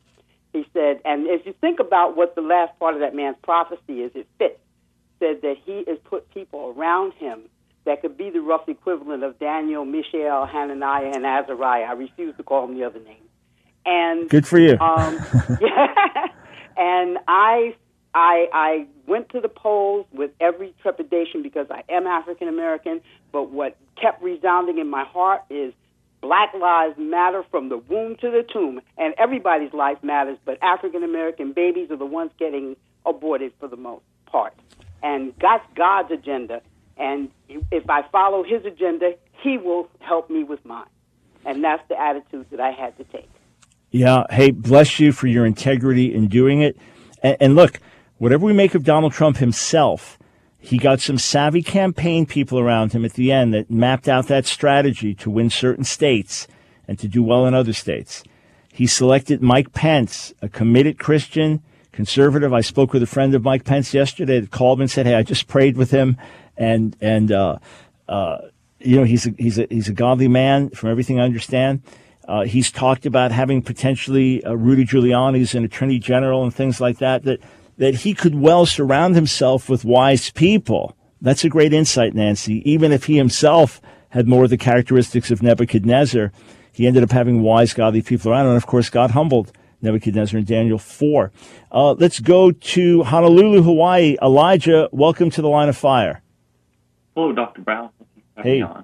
He said, and if you think about what the last part of that man's prophecy is, it fits. Said that he has put people around him that could be the rough equivalent of Daniel, Mishael, Hananiah, and Azariah. I refuse to call them the other names. And good for you. Um, yeah, and I, I, I went to the polls with every trepidation because I am African American. But what kept resounding in my heart is Black lives matter from the womb to the tomb, and everybody's life matters. But African American babies are the ones getting aborted for the most part, and that's God's agenda. And if I follow His agenda, He will help me with mine. And that's the attitude that I had to take. Yeah. Hey, bless you for your integrity in doing it. And, and look, whatever we make of Donald Trump himself, he got some savvy campaign people around him at the end that mapped out that strategy to win certain states and to do well in other states. He selected Mike Pence, a committed Christian, conservative. I spoke with a friend of Mike Pence yesterday that called me and said, hey, I just prayed with him. And, and uh, uh, you know, he's a, he's a, he's a godly man from everything I understand. Uh, he's talked about having potentially uh, Rudy Giuliani as an attorney general and things like that, that, that he could well surround himself with wise people. That's a great insight, Nancy. Even if he himself had more of the characteristics of Nebuchadnezzar, he ended up having wise, godly people around him. And, of course, God humbled Nebuchadnezzar in Daniel four. Uh, let's go to Honolulu, Hawaii. Elijah, welcome to the Line of Fire. Hello, Doctor Brown. Hey. On.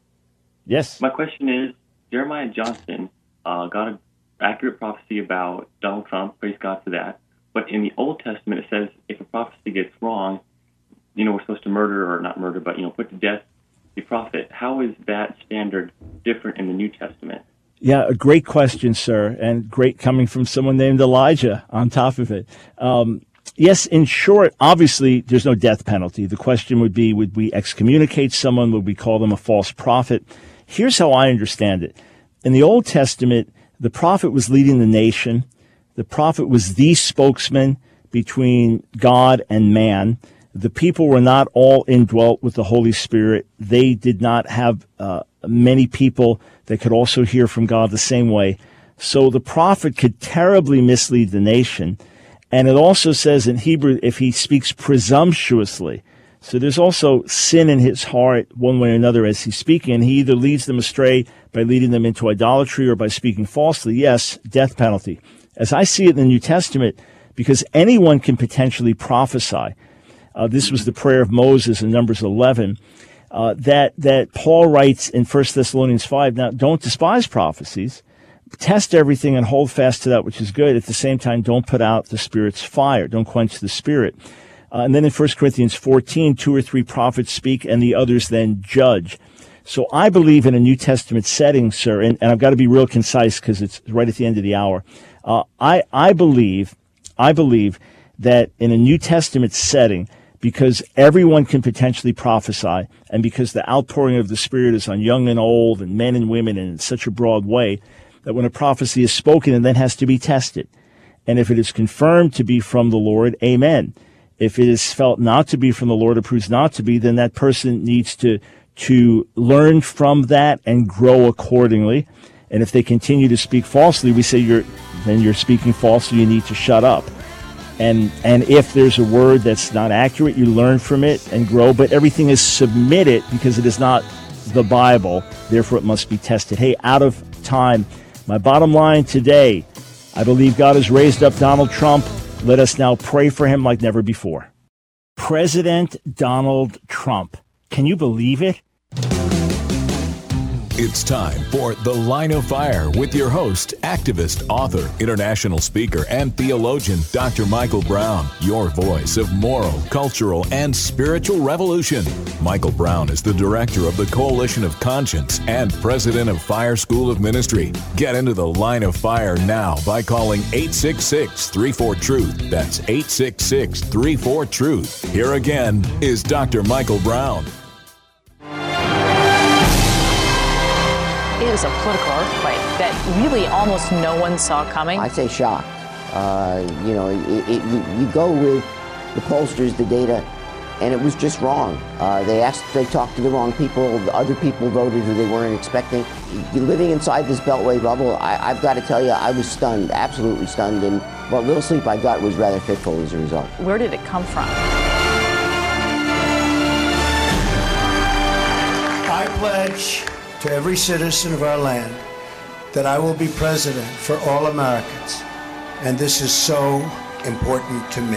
Yes. My question is, Jeremiah Johnson uh, got an accurate prophecy about Donald Trump. Praise God for that. But in the Old Testament, it says if a prophecy gets wrong, you know, we're supposed to murder, or not murder, but, you know, put to death the prophet. How is that standard different in the New Testament? Yeah, a great question, sir, and great coming from someone named Elijah on top of it. Um, yes, in short, obviously, there's no death penalty. The question would be, would we excommunicate someone? Would we call them a false prophet? Here's how I understand it. In the Old Testament, the prophet was leading the nation. The prophet was the spokesman between God and man. The people were not all indwelt with the Holy Spirit. They did not have uh, many people that could also hear from God the same way. So the prophet could terribly mislead the nation. And it also says in Hebrew, if he speaks presumptuously. So there's also sin in his heart one way or another as he's speaking. And he either leads them astray by leading them into idolatry or by speaking falsely. Yes, death penalty. As I see it in the New Testament, because anyone can potentially prophesy. Uh, this was the prayer of Moses in Numbers eleven, uh, that, that Paul writes in First Thessalonians five. Now, don't despise prophecies. Test everything and hold fast to that which is good. At the same time, don't put out the Spirit's fire. Don't quench the Spirit. Uh, and then in First Corinthians fourteen, two or three prophets speak and the others then judge. So I believe in a New Testament setting, sir, and, and I've got to be real concise because it's right at the end of the hour. Uh, I, I believe, I believe that in a New Testament setting, because everyone can potentially prophesy, and because the outpouring of the Spirit is on young and old and men and women in such a broad way, that when a prophecy is spoken, it then has to be tested. And if it is confirmed to be from the Lord, amen. If it is felt not to be from the Lord or proves not to be, then that person needs to, to learn from that and grow accordingly. And if they continue to speak falsely, we say you're then you're speaking falsely, you need to shut up. And and if there's a word that's not accurate, you learn from it and grow. But everything is submitted because it is not the Bible. Therefore, it must be tested. Hey, out of time. My bottom line today, I believe God has raised up Donald Trump. Let us now pray for him like never before. President Donald Trump. Can you believe it? It's time for The Line of Fire with your host, activist, author, international speaker, and theologian, Doctor Michael Brown, your voice of moral, cultural, and spiritual revolution. Michael Brown is the director of the Coalition of Conscience and president of Fire School of Ministry. Get into The Line of Fire now by calling eight six six, three four, truth. That's eight six six, three four, truth. Here again is Doctor Michael Brown. It was a political earthquake that really almost no one saw coming. I say shocked. Uh, you know, it, it, you go with the pollsters, the data, and it was just wrong. Uh, they asked, they talked to the wrong people. The other people voted who they weren't expecting. You're living inside this Beltway bubble. I, I've got to tell you, I was stunned, absolutely stunned, and what little sleep I got was rather fitful as a result. Where did it come from? I pledge to every citizen of our land that I will be president for all Americans, and this is so important to me.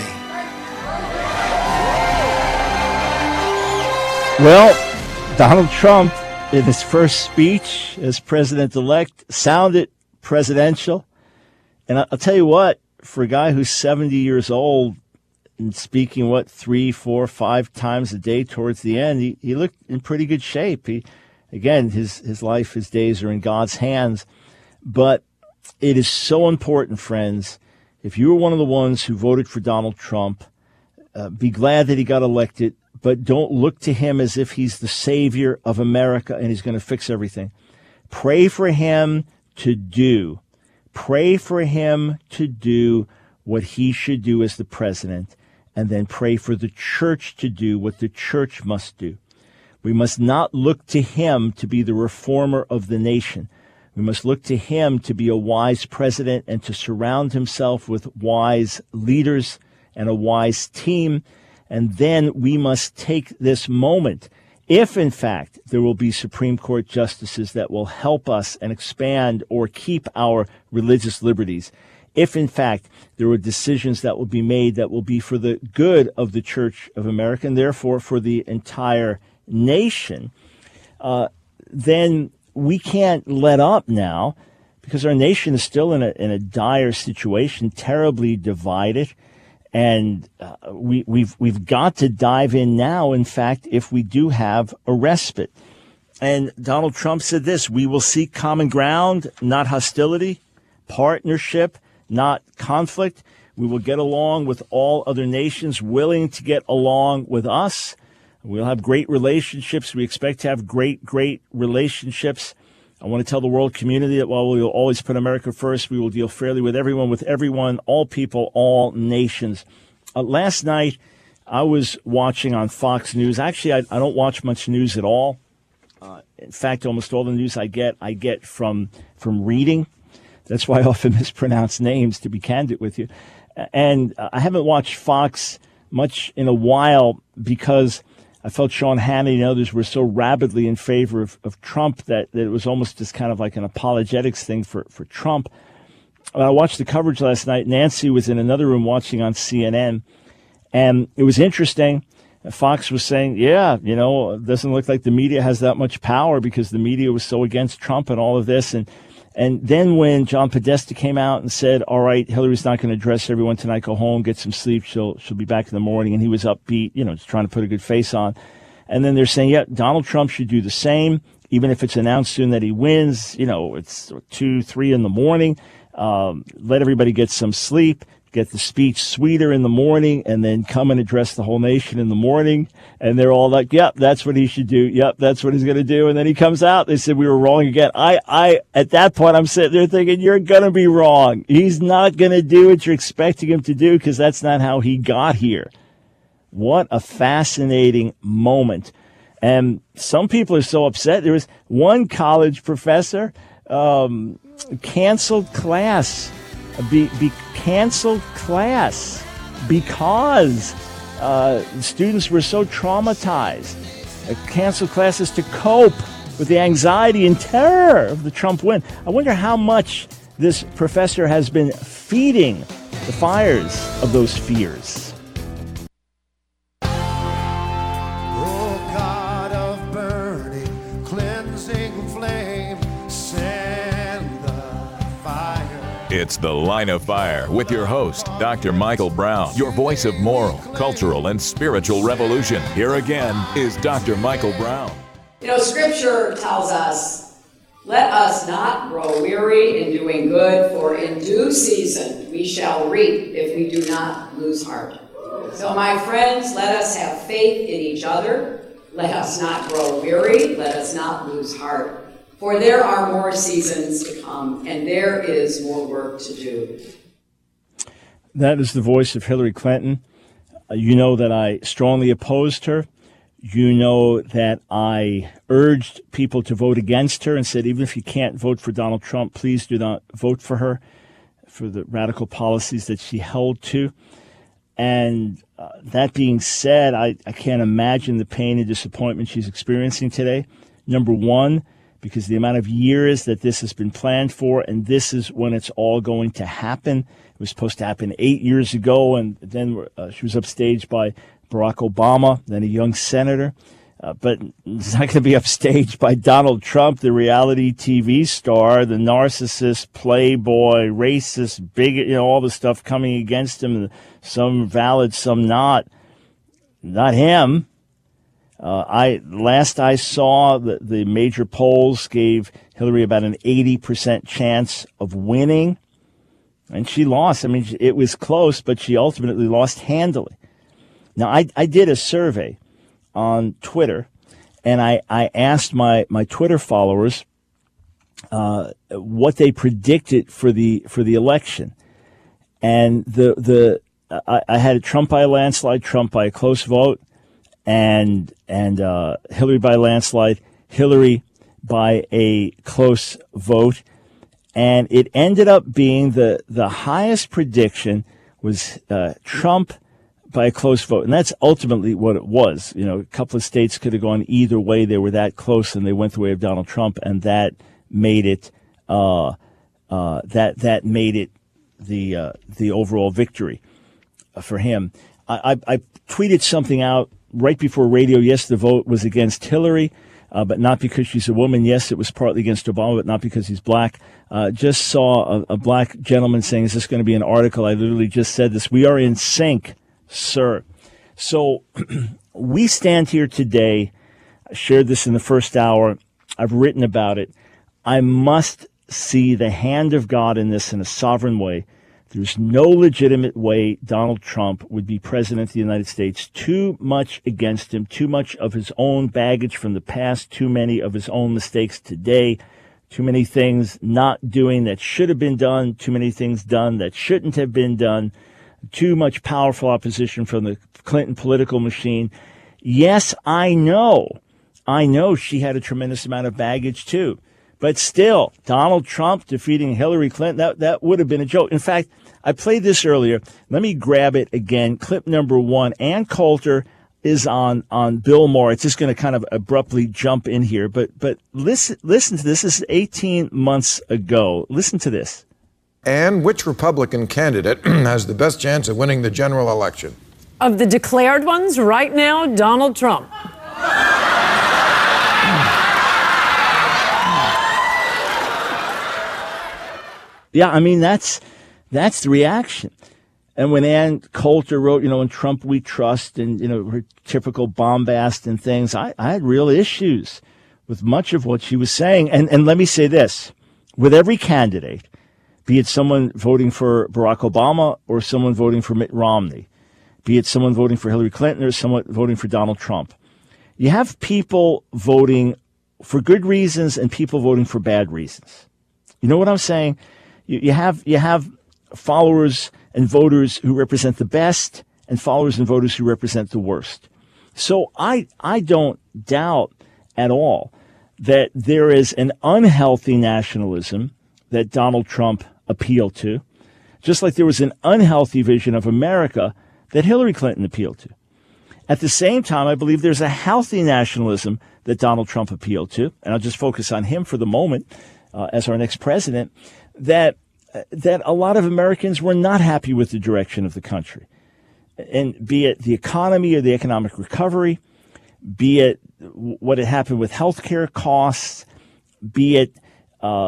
Well, Donald Trump, in his first speech as president-elect, sounded presidential. And I'll tell you what, for a guy who's seventy years old and speaking, what, three, four, five times a day towards the end, he, he looked in pretty good shape. He Again, his, his life, his days are in God's hands. But it is so important, friends, if you were one of the ones who voted for Donald Trump, uh, be glad that he got elected, but don't look to him as if he's the savior of America and he's going to fix everything. Pray for him to do. Pray for him to do what he should do as the president, and then pray for the church to do what the church must do. We must not look to him to be the reformer of the nation. We must look to him to be a wise president and to surround himself with wise leaders and a wise team. And then we must take this moment, if in fact there will be Supreme Court justices that will help us and expand or keep our religious liberties, if in fact there are decisions that will be made that will be for the good of the Church of America and therefore for the entire nation, uh, then we can't let up now, because our nation is still in a in a dire situation, terribly divided, and uh, we we've we've got to dive in now. In fact, if we do have a respite, and Donald Trump said this: we will seek common ground, not hostility, partnership, not conflict. We will get along with all other nations willing to get along with us. We'll have great relationships. We expect to have great, great relationships. I want to tell the world community that while we will always put America first, we will deal fairly with everyone, with everyone, all people, all nations. Uh, last night, I was watching on Fox News. Actually, I, I don't watch much news at all. Uh, in fact, almost all the news I get, I get from from reading. That's why I often mispronounce names, to be candid with you. And uh, I haven't watched Fox much in a while because I felt Sean Hannity and others were so rabidly in favor of, of Trump that, that it was almost just kind of like an apologetics thing for, for Trump. I watched the coverage last night. Nancy was in another room watching on C N N, and it was interesting. Fox was saying, yeah, you know, it doesn't look like the media has that much power because the media was so against Trump and all of this. And and then when John Podesta came out and said, all right, Hillary's not going to address everyone tonight, go home, get some sleep, she'll she'll be back in the morning, and he was upbeat, you know, just trying to put a good face on. And then they're saying, yeah, Donald Trump should do the same, even if it's announced soon that he wins, you know, it's two, three in the morning, um, let everybody get some sleep, get the speech sweeter in the morning, and then come and address the whole nation in the morning. And they're all like, yep, that's what he should do. Yep, that's what he's going to do. And then he comes out. They said we were wrong again. I, I, at that point, I'm sitting there thinking, you're going to be wrong. He's not going to do what you're expecting him to do because that's not how he got here. What a fascinating moment. And some people are so upset. There was one college professor um, canceled class. Be, be canceled class because uh, students were so traumatized. Uh, canceled classes to cope with the anxiety and terror of the Trump win. I wonder how much this professor has been feeding the fires of those fears. Oh, God of burning, cleansing flame. It's The Line of Fire with your host, Doctor Michael Brown, your voice of moral, cultural, and spiritual revolution. Here again is Doctor Michael Brown. You know, Scripture tells us, let us not grow weary in doing good, for in due season we shall reap if we do not lose heart. So, my friends, let us have faith in each other. Let us not grow weary. Let us not lose heart. For there are more seasons to come, and there is more work to do. That is the voice of Hillary Clinton. Uh, you know that I strongly opposed her. You know that I urged people to vote against her and said, even if you can't vote for Donald Trump, please do not vote for her, for the radical policies that she held to. And uh, that being said, I, I can't imagine the pain and disappointment she's experiencing today. Number one, because the amount of years that this has been planned for, and this is when it's all going to happen. It was supposed to happen eight years ago, and then uh, she was upstaged by Barack Obama, then a young senator. Uh, but it's not going to be upstaged by Donald Trump, the reality T V star, the narcissist, playboy, racist, bigot, you know, all the stuff coming against him, some valid, some not. Not him. Uh, I last I saw, the, the major polls gave Hillary about an eighty percent chance of winning, and she lost. I mean, it was close, but she ultimately lost handily. Now, I, I did a survey on Twitter, and I, I asked my, my Twitter followers uh, what they predicted for the for the election, and the the I, I had a Trump by a landslide, Trump by a close vote, and and uh, Hillary by a landslide, Hillary by a close vote, and it ended up being the the highest prediction was uh, Trump by a close vote, and that's ultimately what it was. You know, a couple of states could have gone either way; they were that close, and they went the way of Donald Trump, and that made it uh, uh, that that made it the uh, the overall victory for him. I, I, I tweeted something out right before radio. Yes, the vote was against Hillary, uh, but not because she's a woman. Yes, it was partly against Obama, but not because he's black. Uh, just saw a, a black gentleman saying, is this going to be an article? I literally just said this. We are in sync, sir. So we stand here today. I shared this in the first hour. I've written about it. I must see the hand of God in this in a sovereign way. There's no legitimate way Donald Trump would be president of the United States. Too much against him, too much of his own baggage from the past, too many of his own mistakes today, too many things not doing that should have been done, too many things done that shouldn't have been done, too much powerful opposition from the Clinton political machine. Yes, I know. I know she had a tremendous amount of baggage too. But still, Donald Trump defeating Hillary Clinton, that, that would have been a joke. In fact, I played this earlier. Let me grab it again. Clip number one. Ann Coulter is on, on Bill Maher. It's just going to kind of abruptly jump in here. But but listen, listen to this. This is eighteen months ago. Listen to this. And which Republican candidate has the best chance of winning the general election? Of the declared ones, right now, Donald Trump. Yeah, I mean, that's that's the reaction. And when Ann Coulter wrote, you know, in Trump we trust, and, you know, her typical bombast and things, I, I had real issues with much of what she was saying. And, and let me say this, with every candidate, be it someone voting for Barack Obama or someone voting for Mitt Romney, be it someone voting for Hillary Clinton or someone voting for Donald Trump, you have people voting for good reasons and people voting for bad reasons. You know what I'm saying? You, you have you have followers and voters who represent the best and followers and voters who represent the worst. So I I don't doubt at all that there is an unhealthy nationalism that Donald Trump appealed to, just like there was an unhealthy vision of America that Hillary Clinton appealed to. At the same time, I believe there's a healthy nationalism that Donald Trump appealed to, and I'll just focus on him for the moment uh, as our next president, that that a lot of Americans were not happy with the direction of the country. And be it the economy or the economic recovery, be it what had happened with healthcare costs, be it uh,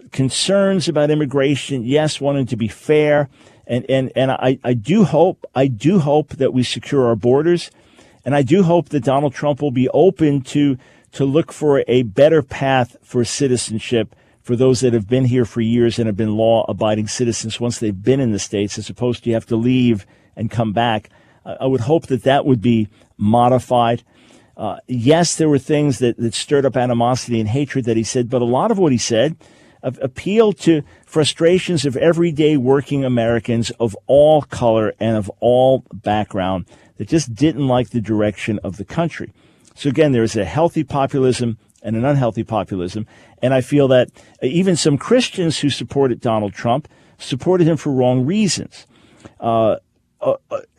concerns about immigration, yes, wanting to be fair. And, and, and I, I do hope, I do hope that we secure our borders. And I do hope that Donald Trump will be open to, to look for a better path for citizenship for those that have been here for years and have been law-abiding citizens once they've been in the States, as opposed to you have to leave and come back. I would hope that that would be modified. Uh, yes, there were things that, that stirred up animosity and hatred that he said, but a lot of what he said uh, appealed to frustrations of everyday working Americans of all color and of all background that just didn't like the direction of the country. So again, there's a healthy populism and an unhealthy populism. And I feel that even some Christians who supported Donald Trump supported him for wrong reasons, uh, uh,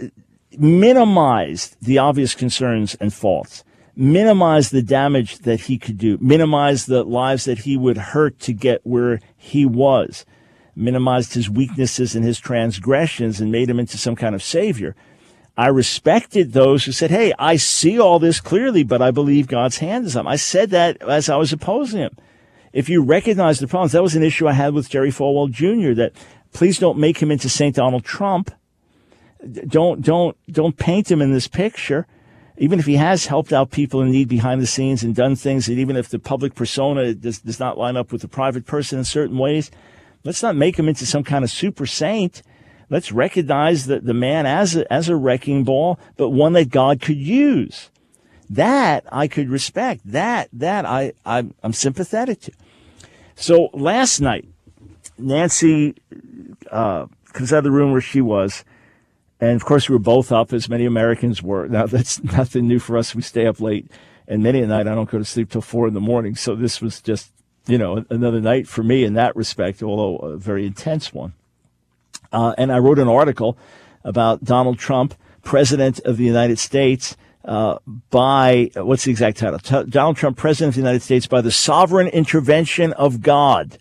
minimized the obvious concerns and faults, minimized the damage that he could do, minimized the lives that he would hurt to get where he was, minimized his weaknesses and his transgressions and made him into some kind of savior. I respected those who said, hey, I see all this clearly, but I believe God's hand is on him. I said that as I was opposing him. If you recognize the problems, that was an issue I had with Jerry Falwell Junior, that please don't make him into Saint Donald Trump. Don't, don't, don't paint him in this picture. Even if he has helped out people in need behind the scenes and done things that even if the public persona does, does not line up with the private person in certain ways, let's not make him into some kind of super saint. Let's recognize the, the man as a, as a wrecking ball, but one that God could use. That I could respect. That, that I, I'm, I'm sympathetic to. So last night, Nancy uh, comes out of the room where she was, and of course we were both up, as many Americans were. Now that's nothing new for us. We stay up late, and many a night I don't go to sleep till four in the morning. So this was just, you know, another night for me in that respect, although a very intense one. Uh, and I wrote an article about Donald Trump, President of the United States, uh, by, what's the exact title? T- Donald Trump, President of the United States by the sovereign intervention of God.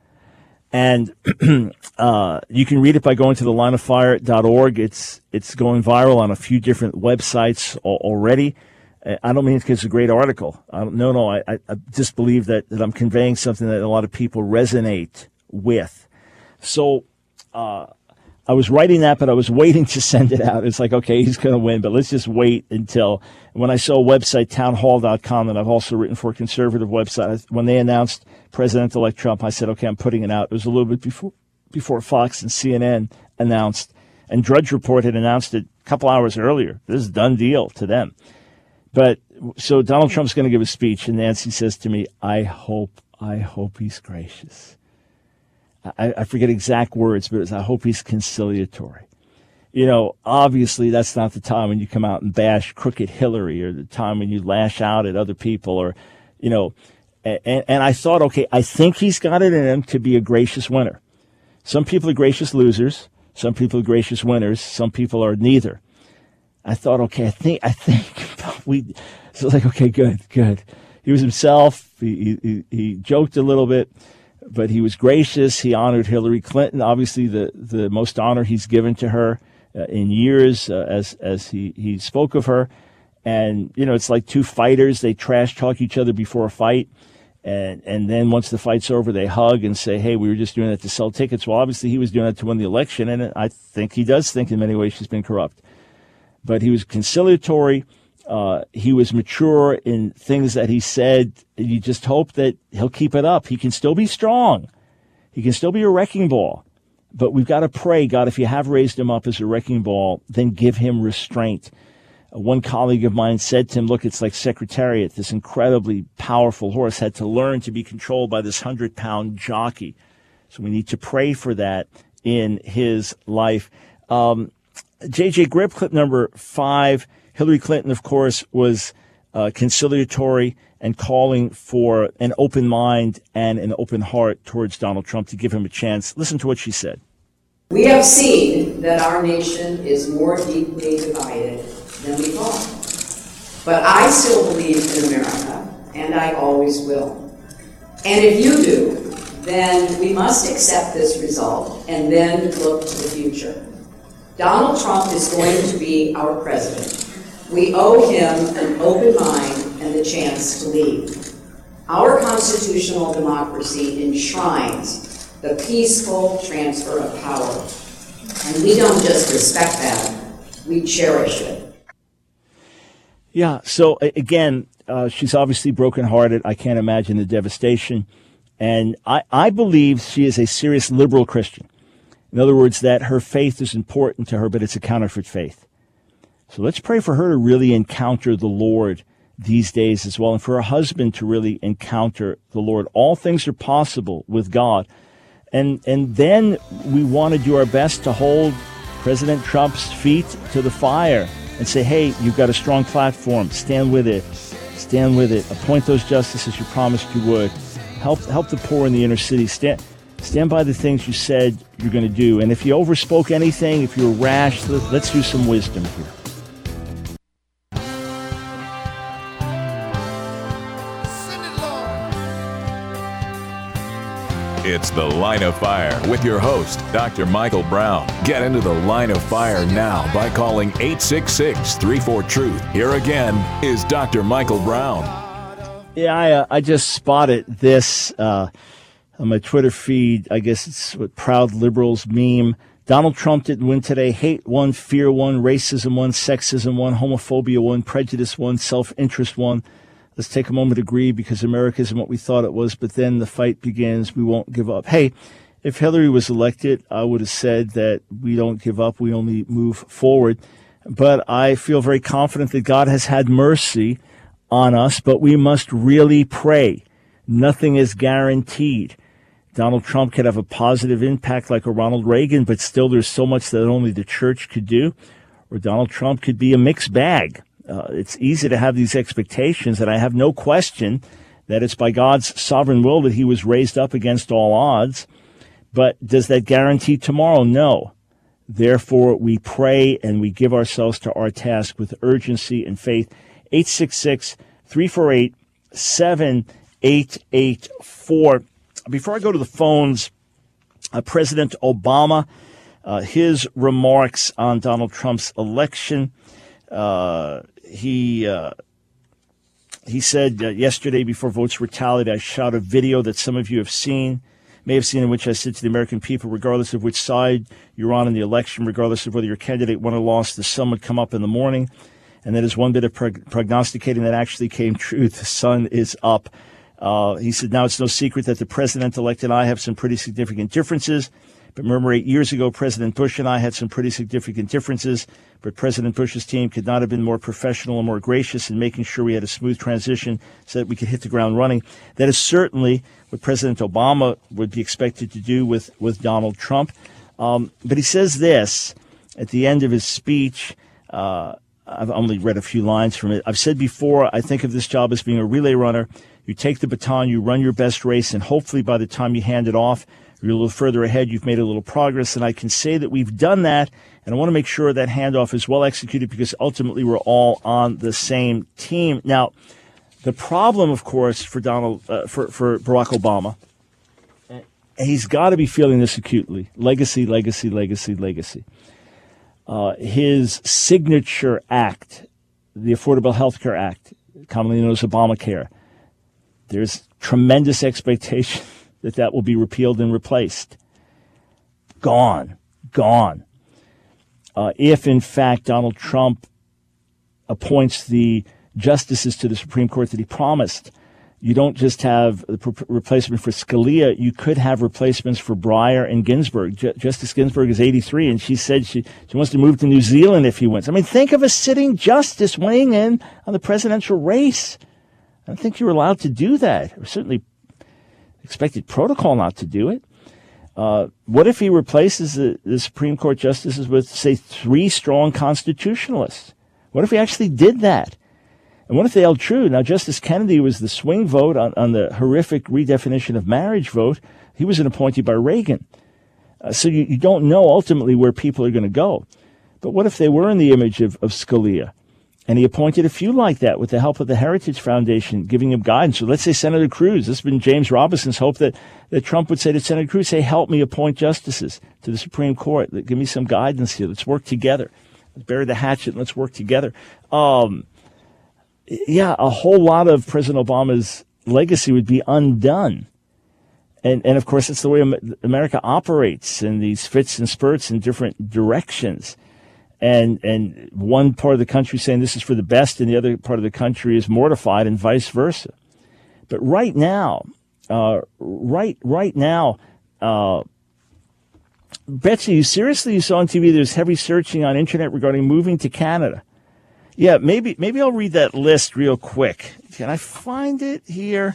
And uh, you can read it by going to the line of fire dot org. It's it's going viral on a few different websites al- already. I don't mean it because it's a great article. I don't, no, no, I, I just believe that, that I'm conveying something that a lot of people resonate with. So uh, I was writing that, but I was waiting to send it out. It's like, okay, he's going to win, but let's just wait until when I saw a website, townhall dot com, that I've also written for a conservative website. When they announced President-elect Trump, I said, okay, I'm putting it out. It was a little bit before before Fox and C N N announced, and Drudge Report had announced it a couple hours earlier. This is a done deal to them. But so Donald Trump's going to give a speech, and Nancy says to me, I hope, I hope he's gracious. I, I forget exact words, but it's, I hope he's conciliatory. You know, obviously that's not the time when you come out and bash crooked Hillary, or the time when you lash out at other people, or, you know, and, and I thought, okay, I think he's got it in him to be a gracious winner. Some people are gracious losers. Some people are gracious winners. Some people are neither. I thought, okay, I think, I think we, so like, okay, good, good. He was himself. He, he, he joked a little bit, but he was gracious. He honored Hillary Clinton, obviously the, the most honor he's given to her uh, in years uh, as, as he, he spoke of her. And, you know, it's like two fighters. They trash talk each other before a fight. And, and then once the fight's over, they hug and say, hey, we were just doing that to sell tickets. Well, obviously he was doing that to win the election. And I think he does think in many ways she's been corrupt. But he was conciliatory. Uh, he was mature in things that he said. You just hope that he'll keep it up. He can still be strong. He can still be a wrecking ball. But we've got to pray, God, if you have raised him up as a wrecking ball, then give him restraint. Uh, one colleague of mine said to him, look, it's like Secretariat. This incredibly powerful horse had to learn to be controlled by this hundred-pound jockey. So we need to pray for that in his life. Um, J J Grip, clip number five. Hillary Clinton, of course, was uh, conciliatory and calling for an open mind and an open heart towards Donald Trump to give him a chance. Listen to what she said. We have seen that our nation is more deeply divided than we thought. But I still believe in America, and I always will. And if you do, then we must accept this result and then look to the future. Donald Trump is going to be our president. We owe him an open mind and the chance to lead. Our constitutional democracy enshrines the peaceful transfer of power. And we don't just respect that, we cherish it. Yeah, so again, uh, she's obviously brokenhearted. I can't imagine the devastation. And I, I believe she is a serious liberal Christian. In other words, that her faith is important to her, but it's a counterfeit faith. So let's pray for her to really encounter the Lord these days as well, and for her husband to really encounter the Lord. All things are possible with God. And and then we want to do our best to hold President Trump's feet to the fire and say, hey, you've got a strong platform. Stand with it. Stand with it. Appoint those justices you promised you would. Help help the poor in the inner city. Stand, stand by the things you said you're going to do. And if you overspoke anything, if you were rash, let, let's use some wisdom here. It's The Line of Fire with your host, Doctor Michael Brown. Get into the Line of Fire now by calling eight six six, three four, truth. Here again is Doctor Michael Brown. Yeah, I, uh, I just spotted this uh, on my Twitter feed. I guess it's what Proud Liberals meme. Donald Trump didn't win today. Hate won, fear won, racism won, sexism won, homophobia won, prejudice won, self-interest won. Let's take a moment to agree because America isn't what we thought it was, but then the fight begins. We won't give up. Hey, if Hillary was elected, I would have said that we don't give up. We only move forward. But I feel very confident that God has had mercy on us, but we must really pray. Nothing is guaranteed. Donald Trump could have a positive impact like a Ronald Reagan, but still there's so much that only the church could do. Or Donald Trump could be a mixed bag. Uh, it's easy to have these expectations, and I have no question that it's by God's sovereign will that he was raised up against all odds. But does that guarantee tomorrow? No. Therefore, we pray and we give ourselves to our task with urgency and faith. eight six six, three four eight, seven eight eight four. Before I go to the phones, uh, President Obama, uh, his remarks on Donald Trump's election. Uh, he uh, he said uh, yesterday before votes were tallied, I shot a video that some of you have seen, may have seen, in which I said to the American people, regardless of which side you're on in the election, regardless of whether your candidate won or lost, the sun would come up in the morning. And that is one bit of prog- prognosticating that actually came true. The sun is up. Uh, he said, now it's no secret that the president-elect and I have some pretty significant differences. But remember, eight years ago, President Bush and I had some pretty significant differences. But President Bush's team could not have been more professional and more gracious in making sure we had a smooth transition so that we could hit the ground running. That is certainly what President Obama would be expected to do with, with Donald Trump. Um, but he says this at the end of his speech. Uh, I've only read a few lines from it. I've said before, I think of this job as being a relay runner. You take the baton, you run your best race, and hopefully by the time you hand it off, you're a little further ahead, you've made a little progress, and I can say that we've done that, and I want to make sure that handoff is well executed because ultimately we're all on the same team. Now, the problem, of course, for Donald, uh, for, for Barack Obama, he's got to be feeling this acutely. Legacy, legacy, legacy, legacy. Uh, his signature act, the Affordable Health Care Act, commonly known as Obamacare, there's tremendous expectation that that will be repealed and replaced. Gone. Gone. Uh, if, in fact, Donald Trump appoints the justices to the Supreme Court that he promised, you don't just have the pre- replacement for Scalia, you could have replacements for Breyer and Ginsburg. J- Justice Ginsburg is eighty-three, and she said she, she wants to move to New Zealand if he wins. I mean, think of a sitting justice weighing in on the presidential race. I don't think you're allowed to do that, or certainly expected protocol not to do it. Uh, what if he replaces the, the Supreme Court justices with, say, three strong constitutionalists? What if he actually did that? And what if they held true? Now, Justice Kennedy was the swing vote on, on the horrific redefinition of marriage vote. He was an appointee by Reagan. Uh, so you, you don't know ultimately where people are going to go. But what if they were in the image of, of Scalia? And he appointed a few like that with the help of the Heritage Foundation, giving him guidance. So let's say Senator Cruz. This has been James Robinson's hope that, that Trump would say to Senator Cruz, hey, help me appoint justices to the Supreme Court. Give me some guidance here. Let's work together. Let's bury the hatchet and let's work together. Um, yeah, a whole lot of President Obama's legacy would be undone. And, and of course, it's the way America operates in these fits and spurts in different directions. And and one part of the country saying this is for the best, and the other part of the country is mortified, and vice versa. But right now, uh, right right now, uh, Betsy, you seriously you saw on T V there's heavy searching on internet regarding moving to Canada. Yeah, maybe maybe I'll read that list real quick. Can I find it here?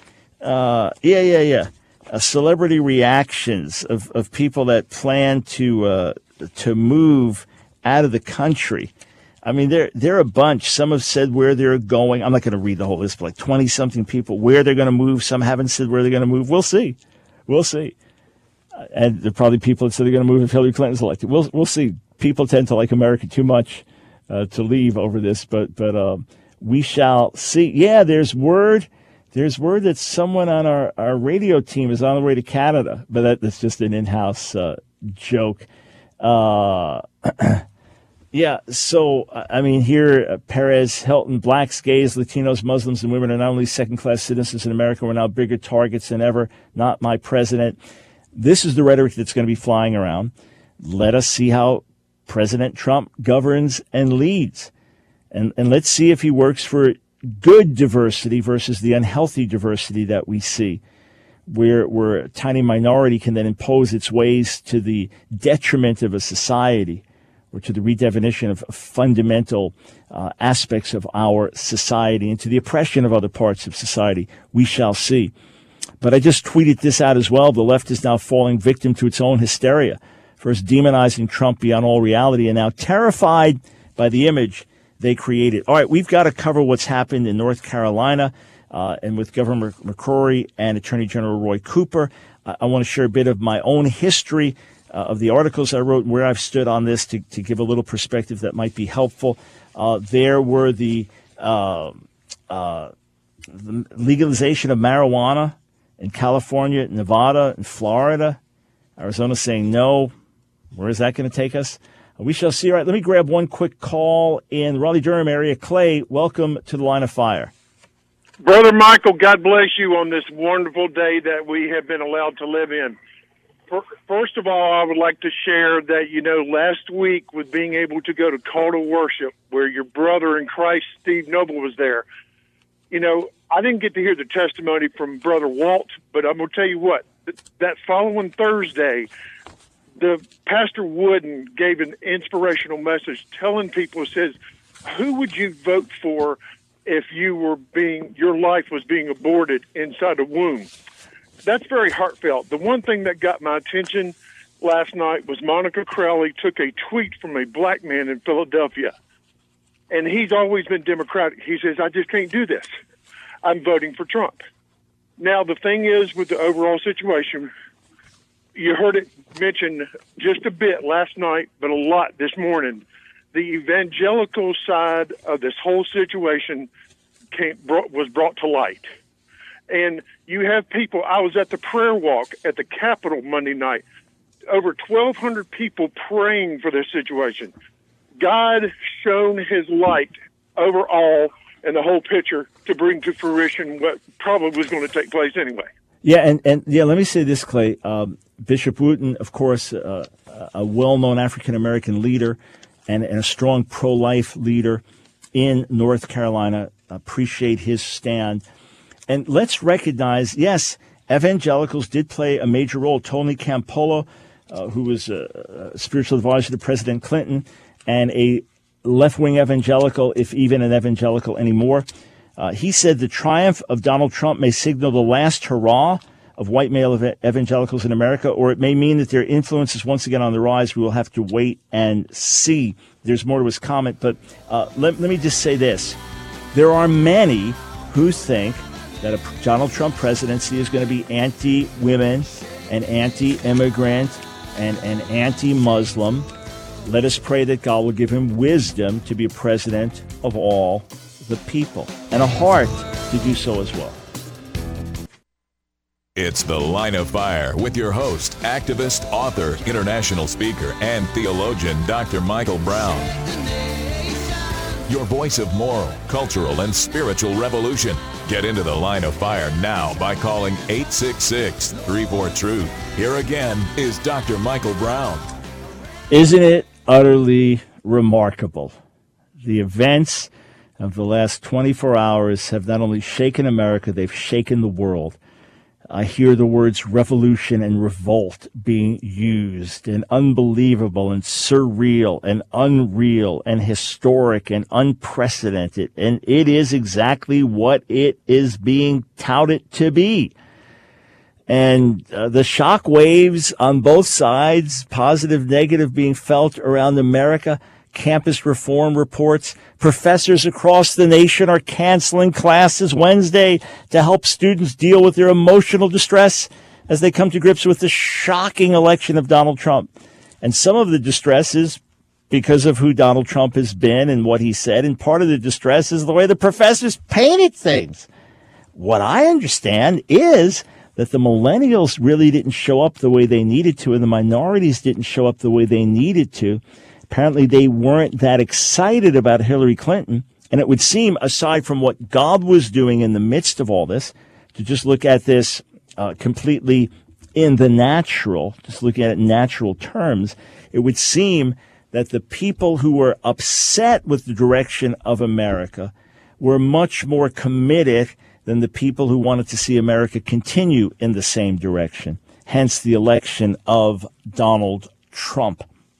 Uh, yeah, yeah, yeah. Uh, celebrity reactions of, of people that plan to uh, to move out of the country. I mean, they're, they're a bunch. Some have said where they're going. I'm not going to read the whole list, but like twenty-something people, where they're going to move. Some haven't said where they're going to move. We'll see. We'll see. Uh, and there are probably people that say they're going to move if Hillary Clinton's elected. We'll we'll see. People tend to like America too much uh, to leave over this, but but um, we shall see. Yeah, there's word. There's word that someone on our, our radio team is on the way to Canada, but that, that's just an in-house uh, joke. Uh Yeah, so, I mean, here, uh, Perez, Hilton, blacks, gays, Latinos, Muslims, and women are not only second-class citizens in America, we're now bigger targets than ever. Not my president. This is the rhetoric that's going to be flying around. Let us see how President Trump governs and leads. And, and let's see if he works for good diversity versus the unhealthy diversity that we see, where, where a tiny minority can then impose its ways to the detriment of a society, or to the redefinition of fundamental uh, aspects of our society and to the oppression of other parts of society. We shall see. But I just tweeted this out as well. The left is now falling victim to its own hysteria, first demonizing Trump beyond all reality and now terrified by the image they created. All right, we've got to cover what's happened in North Carolina uh, and with Governor McCrory and Attorney General Roy Cooper. I, I want to share a bit of my own history Uh, of the articles I wrote and where I've stood on this to, to give a little perspective that might be helpful. Uh, there were the, uh, uh, the legalization of marijuana in California, Nevada, and Florida. Arizona saying no. Where is that going to take us? Uh, we shall see. All right, let me grab one quick call in the Raleigh-Durham area. Clay, welcome to the Line of Fire. Brother Michael, God bless you on this wonderful day that we have been allowed to live in. First of all, I would like to share that, you know, last week with being able to go to Call to Worship, where your brother in Christ, Steve Noble, was there, you know, I didn't get to hear the testimony from Brother Walt, but I'm going to tell you what, that following Thursday, the Pastor Wooden gave an inspirational message telling people, says, who would you vote for if you were being, your life was being aborted inside a womb? That's very heartfelt. The one thing that got my attention last night was Monica Crowley took a tweet from a black man in Philadelphia, and he's always been Democratic. He says, I just can't do this. I'm voting for Trump. Now, the thing is with the overall situation, you heard it mentioned just a bit last night, but a lot this morning. The evangelical side of this whole situation came, brought, was brought to light. And you have people, I was at the prayer walk at the Capitol Monday night, over twelve hundred people praying for this situation. God shone his light over all and the whole picture to bring to fruition what probably was going to take place anyway. Yeah, and, and yeah, let me say this, Clay. Um, Bishop Wooten, of course, uh, a well-known African-American leader and, and a strong pro-life leader in North Carolina. Appreciate his stand. And let's recognize, yes, evangelicals did play a major role. Tony Campolo, uh, who was a, a spiritual advisor to President Clinton, and a left-wing evangelical, if even an evangelical anymore, uh, he said the triumph of Donald Trump may signal the last hurrah of white male ev- evangelicals in America, or it may mean that their influence is once again on the rise. We will have to wait and see. There's more to his comment, but uh, let, let me just say this. There are many who think that a Donald Trump presidency is going to be anti-women and anti-immigrant and, and anti-Muslim. Let us pray that God will give him wisdom to be a president of all the people and a heart to do so as well. It's The Line of Fire with your host, activist, author, international speaker, and theologian, Doctor Michael Brown. Your voice of moral, cultural, and spiritual revolution. Get into the line of fire now by calling eight six six, three four, truth. Here again is Doctor Michael Brown. Isn't it utterly remarkable? The events of the last twenty-four hours have not only shaken America, they've shaken the world. I hear the words revolution and revolt being used, and unbelievable and surreal and unreal and historic and unprecedented. And it is exactly what it is being touted to be. And uh, the shock waves on both sides, positive, negative, being felt around America. Campus reform reports. Professors across the nation are canceling classes Wednesday to help students deal with their emotional distress as they come to grips with the shocking election of Donald Trump. And some of the distress is because of who Donald Trump has been and what he said. And part of the distress is the way the professors painted things. What I understand is that the millennials really didn't show up the way they needed to, and the minorities didn't show up the way they needed to. Apparently, they weren't that excited about Hillary Clinton. And it would seem, aside from what God was doing in the midst of all this, to just look at this uh, completely in the natural, just looking at it in natural terms, it would seem that the people who were upset with the direction of America were much more committed than the people who wanted to see America continue in the same direction. Hence the election of Donald Trump.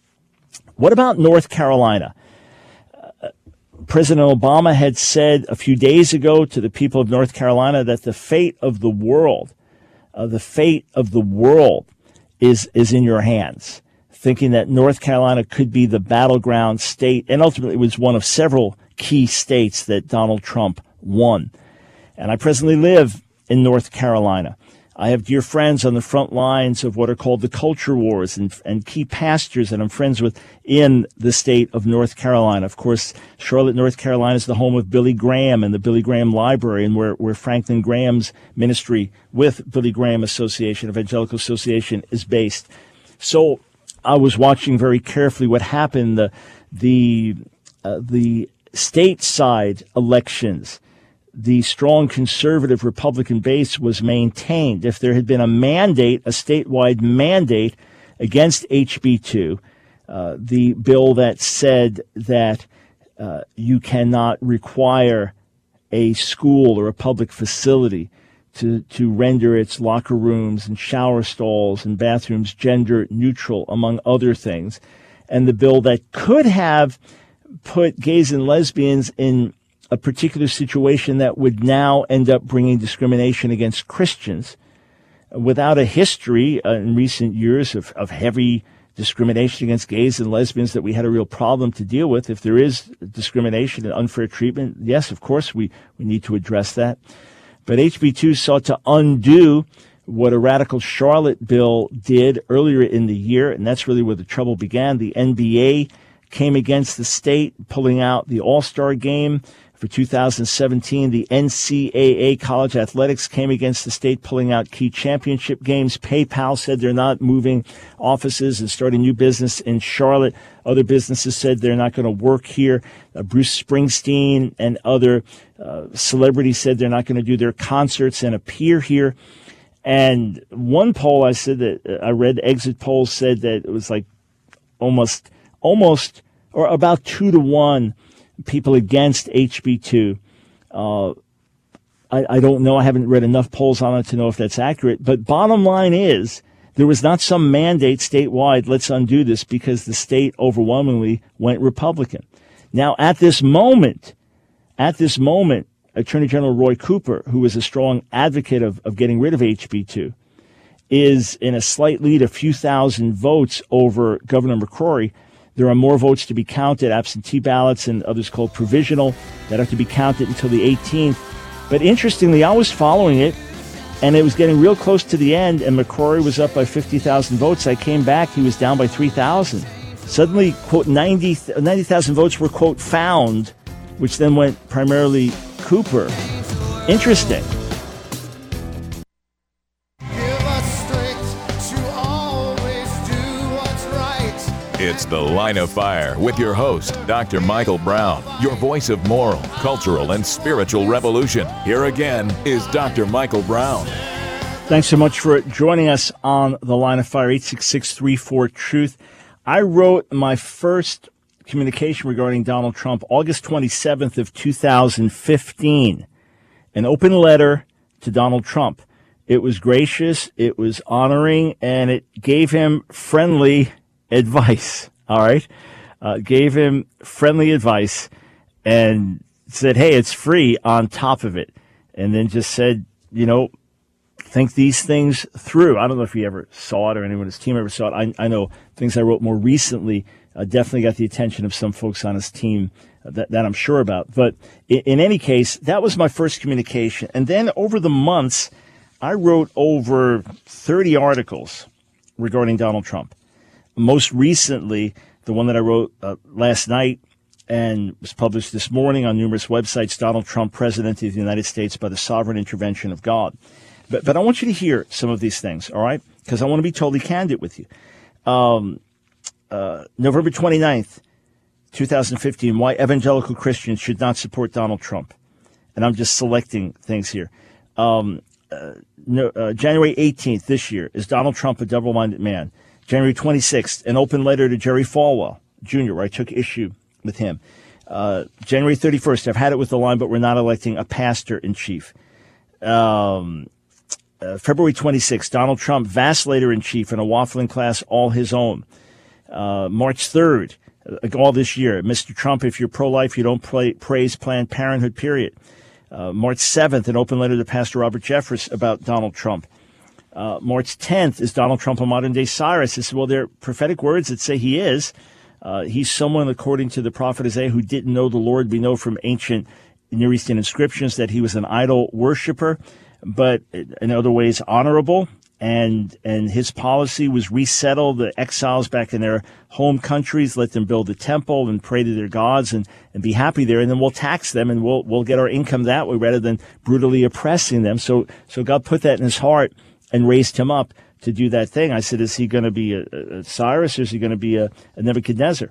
What about North Carolina? Uh, President Obama had said a few days ago to the people of North Carolina that the fate of the world, uh, the fate of the world is, is in your hands, thinking that North Carolina could be the battleground state, and ultimately was one of several key states that Donald Trump won. And I presently live in North Carolina. I have dear friends on the front lines of what are called the culture wars, and, and key pastors that I'm friends with in the state of North Carolina. Of course, Charlotte, North Carolina is the home of Billy Graham and the Billy Graham Library, and where, where Franklin Graham's ministry with Billy Graham Association, Evangelical Association, is based. So I was watching very carefully what happened, the, the, uh, the stateside elections. The strong conservative Republican base was maintained. If there had been a mandate, a statewide mandate against H B two, uh, the bill that said that uh, you cannot require a school or a public facility to, to render its locker rooms and shower stalls and bathrooms gender neutral, among other things, and the bill that could have put gays and lesbians in a particular situation that would now end up bringing discrimination against Christians, without a history uh, in recent years of, of heavy discrimination against gays and lesbians that we had a real problem to deal with. If there is discrimination and unfair treatment, yes, of course, we, we need to address that. But H B two sought to undo what a radical Charlotte bill did earlier in the year, and that's really where the trouble began. The N B A came against the state, pulling out the All-Star game. For two thousand seventeen, the N C double A college athletics came against the state, pulling out key championship games. PayPal said they're not moving offices and starting new business in Charlotte. Other businesses said they're not going to work here. Uh, Bruce Springsteen and other uh, celebrities said they're not going to do their concerts and appear here. And one poll I said that uh, I read, exit polls, said that it was like almost, almost, or about two to one people against H B two. Uh, I, I don't know. I haven't read enough polls on it to know if that's accurate. But bottom line is, there was not some mandate statewide, let's undo this, because the state overwhelmingly went Republican. Now, at this moment, at this moment, Attorney General Roy Cooper, who is a strong advocate of, of getting rid of H B two, is in a slight lead, a few thousand votes over Governor McCrory. There are more votes to be counted, absentee ballots and others called provisional, that have to be counted until the eighteenth. But interestingly, I was following it, and it was getting real close to the end, and McCrory was up by fifty thousand votes. I came back, he was down by three thousand. Suddenly, quote, ninety thousand votes were, quote, found, which then went primarily Cooper. Interesting. It's The Line of Fire with your host, Doctor Michael Brown, your voice of moral, cultural, and spiritual revolution. Here again is Doctor Michael Brown. Thanks so much for joining us on The Line of Fire, eight six six, three four, truth. I wrote my first communication regarding Donald Trump August twenty-seventh of two thousand fifteen, an open letter to Donald Trump. It was gracious, it was honoring, and it gave him friendly advice, all right? Uh, gave him friendly advice and said, hey, it's free on top of it. And then just said, you know, think these things through. I don't know if he ever saw it or anyone on his team ever saw it. I, I know things I wrote more recently uh, definitely got the attention of some folks on his team uh, that, that I'm sure about. But in, in any case, that was my first communication. And then over the months, I wrote over thirty articles regarding Donald Trump. Most recently, the one that I wrote uh, last night and was published this morning on numerous websites, Donald Trump, President of the United States by the Sovereign Intervention of God. But, but I want you to hear some of these things, all right? Because I want to be totally candid with you. Um, uh, November twenty-ninth, two thousand fifteen, why evangelical Christians should not support Donald Trump. And I'm just selecting things here. Um, uh, no, uh, January eighteenth this year, is Donald Trump a double-minded man? January twenty-sixth, an open letter to Jerry Falwell, Junior, where I took issue with him. Uh, January thirty-first, I've had it with the line, but we're not electing a pastor-in-chief. Um... Uh, February twenty-sixth, Donald Trump, vacillator-in-chief in a waffling class all his own. Uh, March third, uh, all this year, Mister Trump, if you're pro-life, you don't play, praise Planned Parenthood, period. Uh, March seventh, an open letter to Pastor Robert Jeffress about Donald Trump. Uh, March tenth, is Donald Trump a modern-day Cyrus? I said, well, there are prophetic words that say he is. Uh, he's someone, according to the prophet Isaiah, who didn't know the Lord. We know from ancient Near Eastern inscriptions that he was an idol worshiper, but in other ways honorable, and and his policy was resettle the exiles back in their home countries, let them build a temple and pray to their gods and, and be happy there, and then we'll tax them and we'll we'll get our income that way rather than brutally oppressing them. So so God put that in his heart and raised him up to do that thing. I said, is he going to be a, a Cyrus or is he going to be a, a Nebuchadnezzar?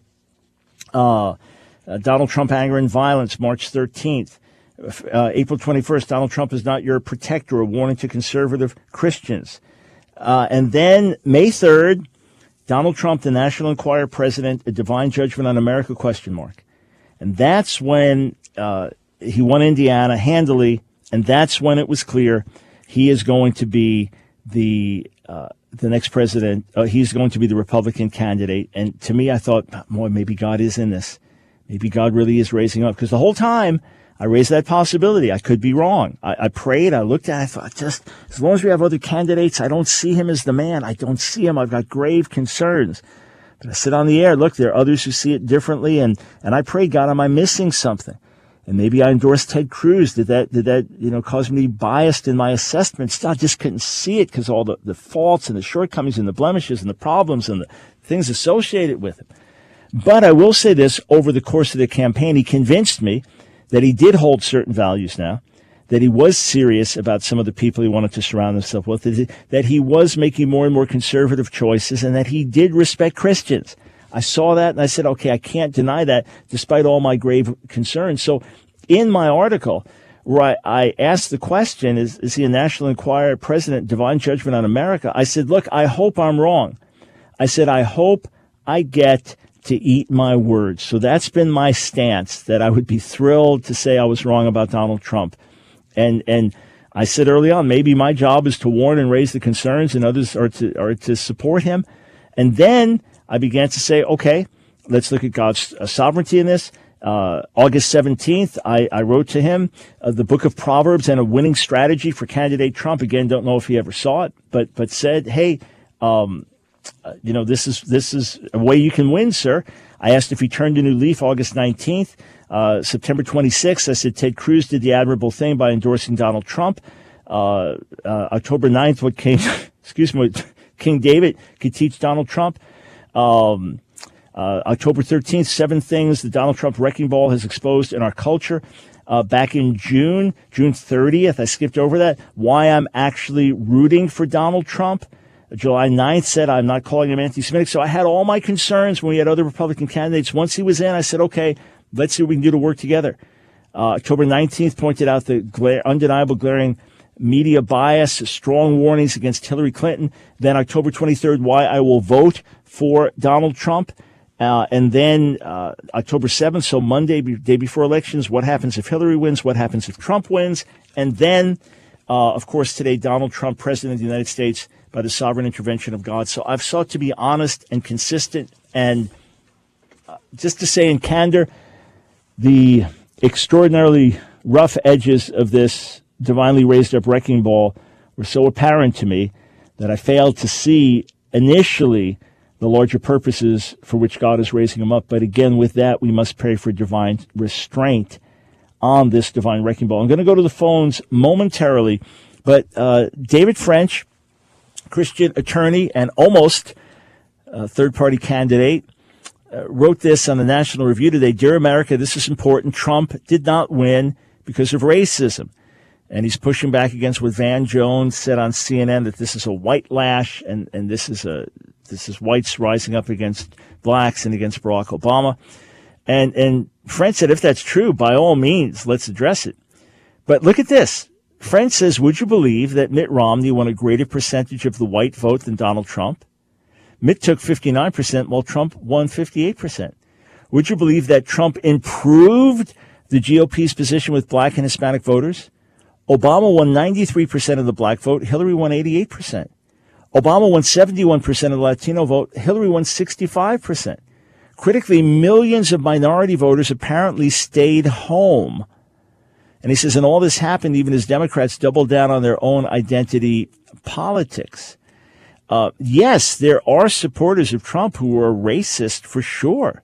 Uh, uh, Donald Trump, anger and violence, March thirteenth. Uh, April twenty-first, Donald Trump is not your protector, a warning to conservative Christians. Uh, and then May third, Donald Trump, the National Enquirer president, a divine judgment on America, question mark. And that's when uh, he won Indiana handily, and that's when it was clear he is going to be the uh, the next president. Uh, he's going to be the Republican candidate. And to me, I thought, boy, maybe God is in this. Maybe God really is raising up. Because the whole time, I raised that possibility. I could be wrong. I, I prayed. I looked at it. I thought, just as long as we have other candidates, I don't see him as the man. I don't see him. I've got grave concerns. But I said on the air, look, there are others who see it differently. And, and I prayed, God, am I missing something? And maybe I endorsed Ted Cruz. Did that, did that, you know, cause me to be biased in my assessments? I just couldn't see it because all the, the faults and the shortcomings and the blemishes and the problems and the things associated with it. But I will say this, over the course of the campaign, he convinced me that he did hold certain values now, that he was serious about some of the people he wanted to surround himself with, that he was making more and more conservative choices, and that he did respect Christians. I saw that, and I said, okay, I can't deny that, despite all my grave concerns. So in my article, where I, I asked the question, is, is he a National Enquirer president, divine judgment on America? I said, look, I hope I'm wrong. I said, I hope I get to eat my words. So that's been my stance, that I would be thrilled to say I was wrong about Donald Trump. And and I said early on, maybe my job is to warn and raise the concerns, and others are to are to support him. And then I began to say, okay, let's look at God's uh, sovereignty in this. Uh, August seventeenth, I, I wrote to him uh, the book of Proverbs and a winning strategy for candidate Trump. Again, don't know if he ever saw it, but but said, hey, um, Uh, you know, this is this is a way you can win, sir. I asked if he turned a new leaf August nineteenth. Uh, September twenty-sixth, I said Ted Cruz did the admirable thing by endorsing Donald Trump. Uh, uh, October ninth, what King, excuse me, what King David could teach Donald Trump. Um, uh, October thirteenth, seven things the Donald Trump wrecking ball has exposed in our culture. Uh, back in June, June thirtieth, I skipped over that, why I'm actually rooting for Donald Trump. July ninth said, I'm not calling him anti-Semitic. So I had all my concerns when we had other Republican candidates. Once he was in, I said, okay, let's see what we can do to work together. Uh, October nineteenth pointed out the glare, undeniable glaring media bias, strong warnings against Hillary Clinton. Then October twenty-third, why I will vote for Donald Trump. Uh, and then uh, October seventh, so Monday, day before elections, what happens if Hillary wins? What happens if Trump wins? And then, uh, of course, today, Donald Trump, President of the United States, by the sovereign intervention of God. So I've sought to be honest and consistent. And uh, just to say in candor, the extraordinarily rough edges of this divinely raised up wrecking ball were so apparent to me that I failed to see initially the larger purposes for which God is raising him up. But again, with that, we must pray for divine restraint on this divine wrecking ball. I'm going to go to the phones momentarily, but uh, David French, Christian attorney and almost uh, third-party candidate, uh, wrote this on the National Review today. Dear America, this is important. Trump did not win because of racism. And he's pushing back against what Van Jones said on C N N, that this is a white lash and, and this is a this is whites rising up against blacks and against Barack Obama. And and French said, if that's true, by all means, let's address it. But look at this. French says, would you believe that Mitt Romney won a greater percentage of the white vote than Donald Trump? Mitt took fifty-nine percent while Trump won fifty-eight percent. Would you believe that Trump improved the G O P's position with black and Hispanic voters? Obama won ninety-three percent of the black vote. Hillary won eighty-eight percent. Obama won seventy-one percent of the Latino vote. Hillary won sixty-five percent. Critically, millions of minority voters apparently stayed home. And he says, and all this happened even as Democrats doubled down on their own identity politics. Uh, yes, there are supporters of Trump who are racist for sure.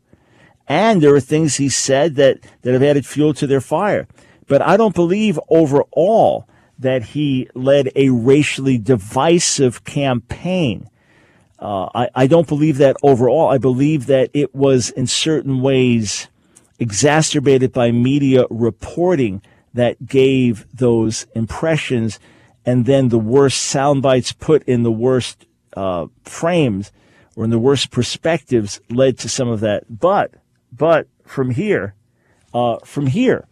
And there are things he said that, that have added fuel to their fire. But I don't believe overall that he led a racially divisive campaign. Uh, I, I don't believe that overall. I believe that it was in certain ways exacerbated by media reporting that gave those impressions, and then the worst sound bites put in the worst uh, frames or in the worst perspectives led to some of that. But, but from here, uh, from here,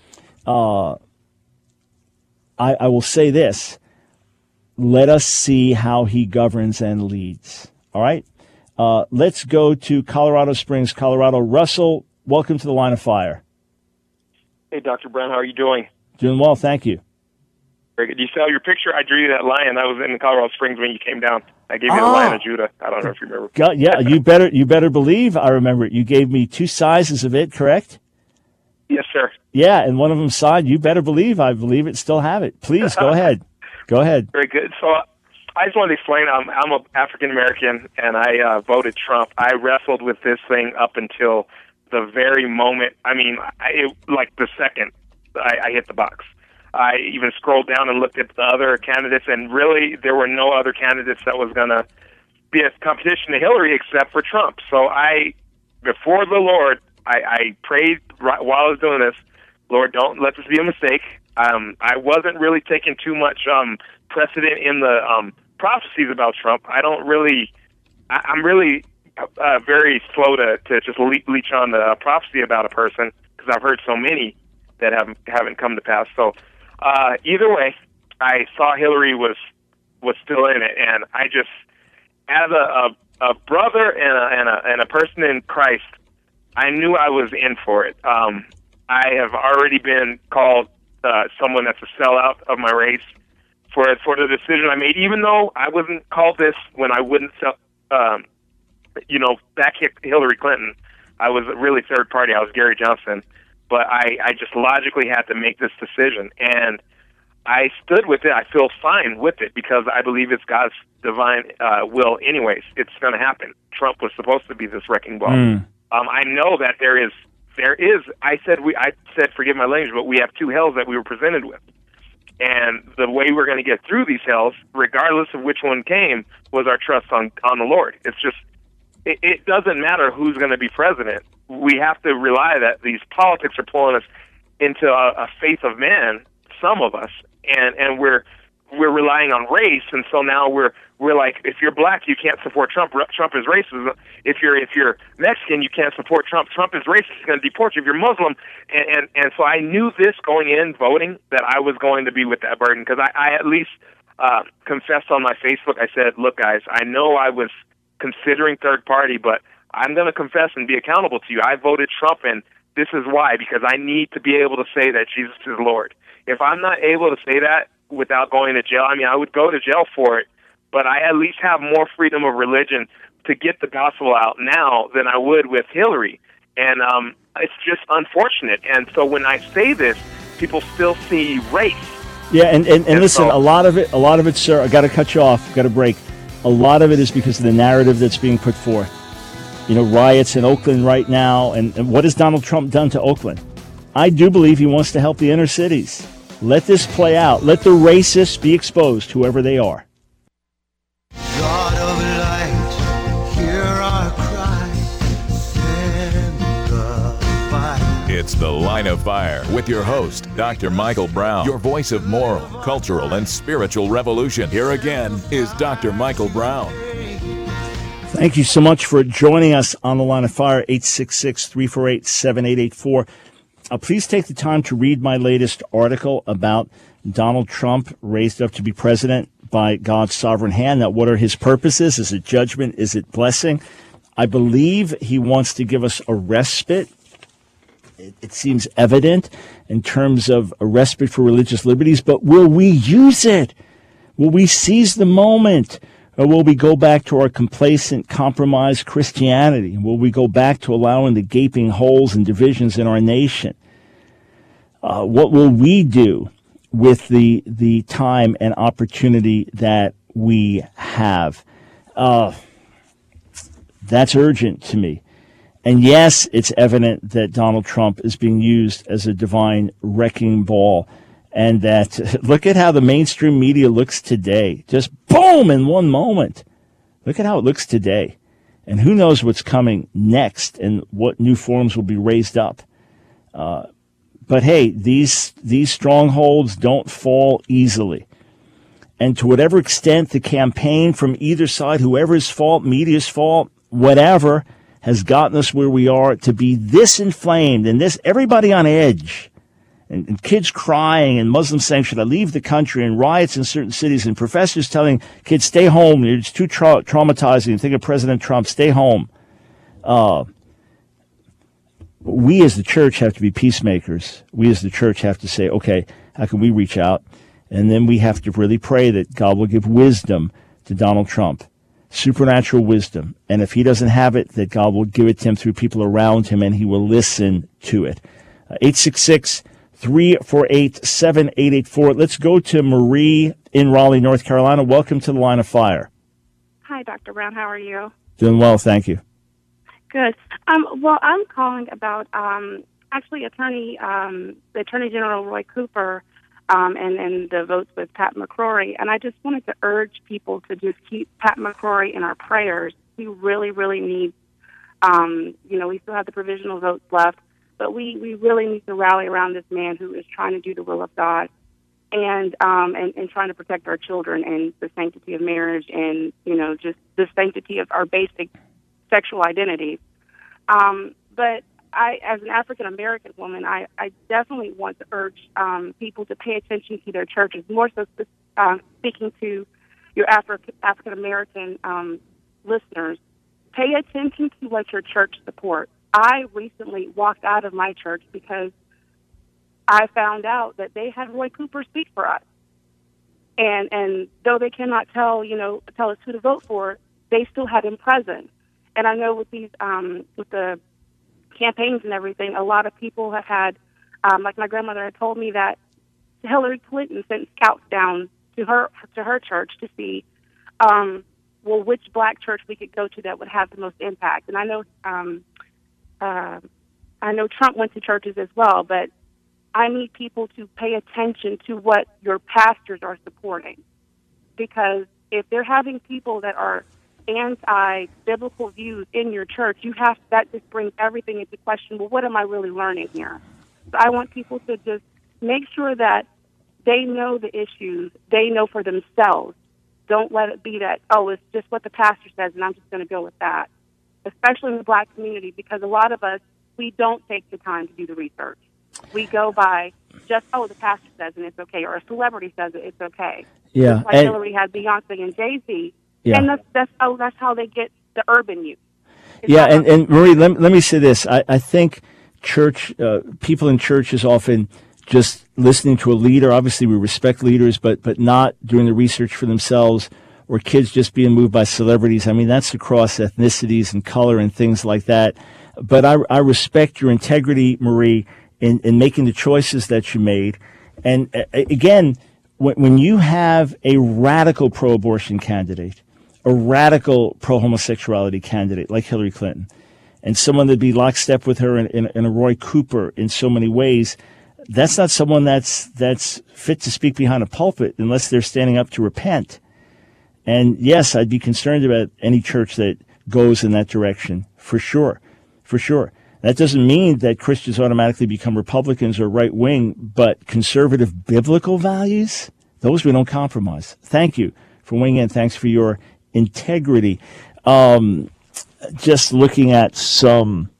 uh, I, I will say this. Let us see how he governs and leads. All right? Uh, let's go to Colorado Springs, Colorado. Russell, welcome to the Line of Fire. Hey, Doctor Brown, how are you doing? Doing well, thank you. Very good. You saw your picture? I drew you that lion. That was in Colorado Springs when you came down. I gave you ah, the Lion of Judah. I don't know if you remember. God, yeah, you better you better believe I remember it. You gave me two sizes of it, correct? Yes, sir. Yeah, and one of them signed. You better believe I believe it. Still have it. Please go ahead. Go ahead. Very good. So I just wanted to explain. I'm I'm a African American, and I uh, voted Trump. I wrestled with this thing up until the very moment. I mean, I, it, like the second I, I hit the box. I even scrolled down and looked at the other candidates, and really there were no other candidates that was going to be a competition to Hillary except for Trump. So I, before the Lord, I, I prayed right while I was doing this, Lord, don't let this be a mistake. Um, I wasn't really taking too much um, precedent in the um, prophecies about Trump. I don't really, I, I'm really uh, very slow to, to just le- leech on the prophecy about a person because I've heard so many that haven't haven't come to pass. So uh, either way, I saw Hillary was was still in it, and I just, as a, a, a brother and a, and a and a person in Christ, I knew I was in for it. Um, I have already been called uh, someone that's a sellout of my race for for the decision I made, even though I wasn't called this when I wouldn't, sell, um, you know, back Hillary Clinton. I was really third party. I was Gary Johnson. But I, I just logically had to make this decision, and I stood with it. I feel fine with it because I believe it's God's divine uh, will anyways. It's going to happen. Trump was supposed to be this wrecking ball. Mm. Um, I know that there is, there is, I said, we, I said, forgive my language, but we have two hells that we were presented with. And the way we're going to get through these hells, regardless of which one came, was our trust on, on the Lord. It's just, it, it doesn't matter who's going to be president. We have to rely that these politics are pulling us into a, a faith of man, some of us, and, and we're we're relying on race, and so now we're we're like, if you're black, you can't support Trump. Trump is racist. If you're if you're Mexican, you can't support Trump. Trump is racist. He's going to deport you. If you're Muslim, and and, and so I knew this going in voting that I was going to be with that burden, because I, I at least uh, confessed on my Facebook. I said, look, guys, I know I was considering third party, but I'm going to confess and be accountable to you. I voted Trump, and this is why, because I need to be able to say that Jesus is Lord. If I'm not able to say that without going to jail, I mean, I would go to jail for it, but I at least have more freedom of religion to get the gospel out now than I would with Hillary. And um, it's just unfortunate. And so when I say this, people still see race. Yeah, and, and, and, And listen, so- a lot of it, a lot of it, sir, I got to cut you off, got to break. A lot of it is because of the narrative that's being put forth. You know, riots in Oakland right now, and, and what has Donald Trump done to Oakland? I do believe he wants to help the inner cities. Let this play out. Let the racists be exposed, whoever they are. God of light, hear our cry, send the fire. It's The Line of Fire with your host, Doctor Michael Brown, your voice of moral, cultural, and spiritual revolution. Here again is Doctor Michael Brown. Thank you so much for joining us on The Line of Fire, eight six six, three four eight, seven eight eight four. Uh, please take the time to read my latest article about Donald Trump raised up to be president by God's sovereign hand. Now, what are his purposes? Is it judgment? Is it blessing? I believe he wants to give us a respite. It, it seems evident in terms of a respite for religious liberties, but will we use it? Will we seize the moment? Or will we go back to our complacent, compromised Christianity? Will we go back to allowing the gaping holes and divisions in our nation? Uh, what will we do with the the time and opportunity that we have? Uh, that's urgent to me. And yes, it's evident that Donald Trump is being used as a divine wrecking ball. And that, look at how the mainstream media looks today. Just boom, in one moment. Look at how it looks today. And who knows what's coming next and what new forms will be raised up. Uh, but hey, these these strongholds don't fall easily. And to whatever extent the campaign from either side, whoever's fault, media's fault, whatever, has gotten us where we are to be this inflamed and this, everybody on edge. And, and kids crying and Muslims saying, should I leave the country, and riots in certain cities, and professors telling kids, stay home. It's too tra- traumatizing. Think of President Trump, stay home. Uh, we as the church have to be peacemakers. We as the church have to say, okay, how can we reach out? And then we have to really pray that God will give wisdom to Donald Trump, supernatural wisdom. And if he doesn't have it, that God will give it to him through people around him, and he will listen to it. Uh, eight six six, three four eight, seven eight eight four. Let's go to Marie in Raleigh, North Carolina. Welcome to The Line of Fire. Hi, Doctor Brown. How are you? Doing well, thank you. Good. Um, well, I'm calling about um, actually Attorney um, the Attorney General Roy Cooper um, and, and the votes with Pat McCrory. And I just wanted to urge people to just keep Pat McCrory in our prayers. We really, really need, um, you know, we still have the provisional votes left. But we, we really need to rally around this man who is trying to do the will of God and, um, and and trying to protect our children and the sanctity of marriage and, you know, just the sanctity of our basic sexual identities. Um, but I, as an African-American woman, I, I definitely want to urge um, people to pay attention to their churches, more so uh, speaking to your Afri- African-American um, listeners. Pay attention to what your church supports. I recently walked out of my church because I found out that they had Roy Cooper speak for us. And and though they cannot tell, you know, tell us who to vote for, they still had him present. And I know with these, um, with the campaigns and everything, a lot of people have had, um, like my grandmother had told me that Hillary Clinton sent scouts down to her to her church to see, um, well, which black church we could go to that would have the most impact. And I know, um, uh, I know Trump went to churches as well, but I need people to pay attention to what your pastors are supporting, because if they're having people that are anti-biblical views in your church, you have that just brings everything into question. Well, what am I really learning here? So I want people to just make sure that they know the issues. They know for themselves. Don't let it be that, oh, it's just what the pastor says, and I'm just going to go with that, especially in the black community, because a lot of us, we don't take the time to do the research. We go by just, oh, the pastor says and it's okay, or a celebrity says it, it's okay. Yeah. Just like and, Hillary had Beyonce and Jay-Z. Yeah. And that's, that's, oh, that's how they get the urban youth. It's yeah, and, and Marie, let, let me say this. I, I think church, uh, people in churches often just listening to a leader. Obviously, we respect leaders, but but not doing the research for themselves, or kids just being moved by celebrities. I mean, that's across ethnicities and color and things like that. But I, I respect your integrity, Marie, in, in making the choices that you made. And uh, again, when, when you have a radical pro-abortion candidate, a radical pro-homosexuality candidate like Hillary Clinton, and someone that'd be lockstep with her in, in, in a Roy Cooper in so many ways, that's not someone that's that's fit to speak behind a pulpit unless they're standing up to repent. And yes, I'd be concerned about any church that goes in that direction, for sure, for sure. That doesn't mean that Christians automatically become Republicans or right-wing, but conservative biblical values, those we don't compromise. Thank you for weighing in. Thanks for your integrity. Um, just looking at some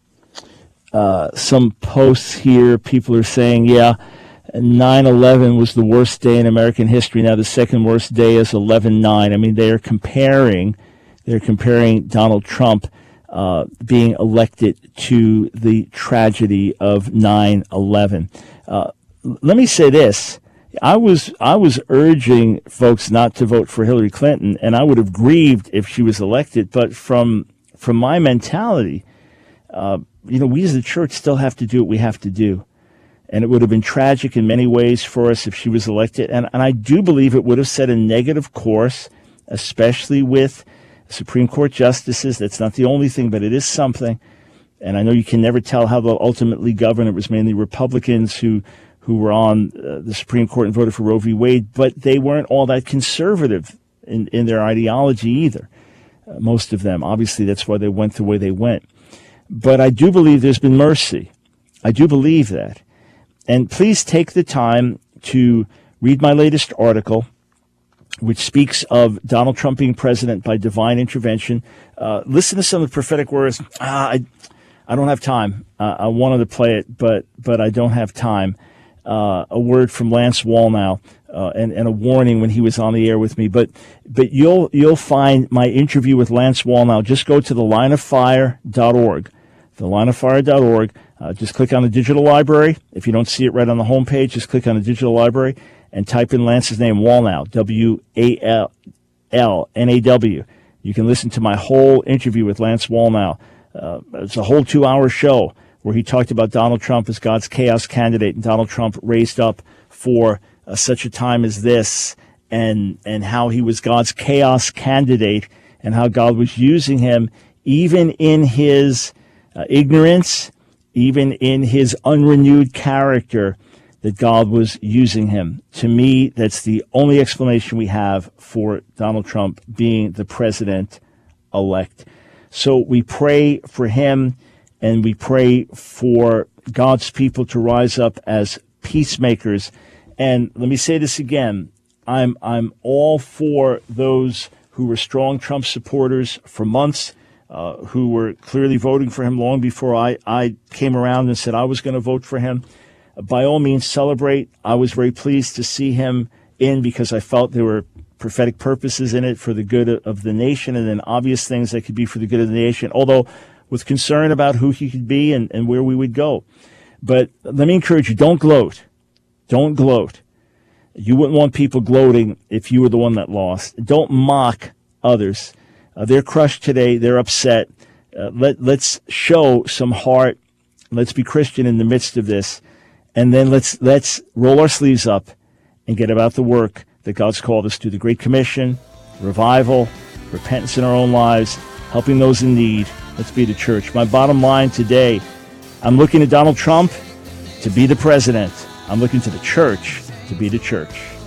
uh, some posts here, people are saying, yeah, nine eleven was the worst day in American history. Now the second worst day is eleven nine. I mean, they are comparing, they're comparing Donald Trump uh, being elected to the tragedy of nine eleven. Uh, let me say this. I was I was urging folks not to vote for Hillary Clinton, and I would have grieved if she was elected. But from from my mentality, uh, you know, we as the church still have to do what we have to do. And it would have been tragic in many ways for us if she was elected. And, and I do believe it would have set a negative course, especially with Supreme Court justices. That's not the only thing, but it is something. And I know you can never tell how they'll ultimately govern. It was mainly Republicans who who were on uh, the Supreme Court and voted for Roe v. Wade, but they weren't all that conservative in, in their ideology either, uh, most of them. Obviously, that's why they went the way they went. But I do believe there's been mercy. I do believe that. And please take the time to read my latest article, which speaks of Donald Trump being president by divine intervention. Uh, listen to some of the prophetic words. Ah, I, I don't have time. Uh, I wanted to play it, but but I don't have time. Uh, a word from Lance Wallnau uh, and, and a warning when he was on the air with me. But but you'll you'll find my interview with Lance Wallnau. Just go to the line of fire dot org, the line of fire dot org. Uh, just click on the digital library. If you don't see it right on the homepage, just click on the digital library and type in Lance's name, Wallnau, W A L L N A W. You can listen to my whole interview with Lance Wallnau. Uh, it's a whole two-hour show where he talked about Donald Trump as God's chaos candidate, and Donald Trump raised up for uh, such a time as this, and and how he was God's chaos candidate, and how God was using him even in his uh, ignorance, even in his unrenewed character, that God was using him. To me, that's the only explanation we have for Donald Trump being the president-elect. So we pray for him, and we pray for God's people to rise up as peacemakers. And let me say this again. I'm I'm all for those who were strong Trump supporters for months, uh, who were clearly voting for him long before I, I came around and said I was going to vote for him. By all means, celebrate. I was very pleased to see him in because I felt there were prophetic purposes in it for the good of the nation, and then obvious things that could be for the good of the nation, although with concern about who he could be and, and where we would go. But let me encourage you, don't gloat. Don't gloat. You wouldn't want people gloating if you were the one that lost. Don't mock others. Uh, they're crushed today. They're upset. Uh, let, let's show some heart. Let's be Christian in the midst of this. And then let's let's roll our sleeves up and get about the work that God's called us to. The Great Commission, revival, repentance in our own lives, helping those in need. Let's be the church. My bottom line today, I'm looking to Donald Trump to be the president. I'm looking to the church to be the church.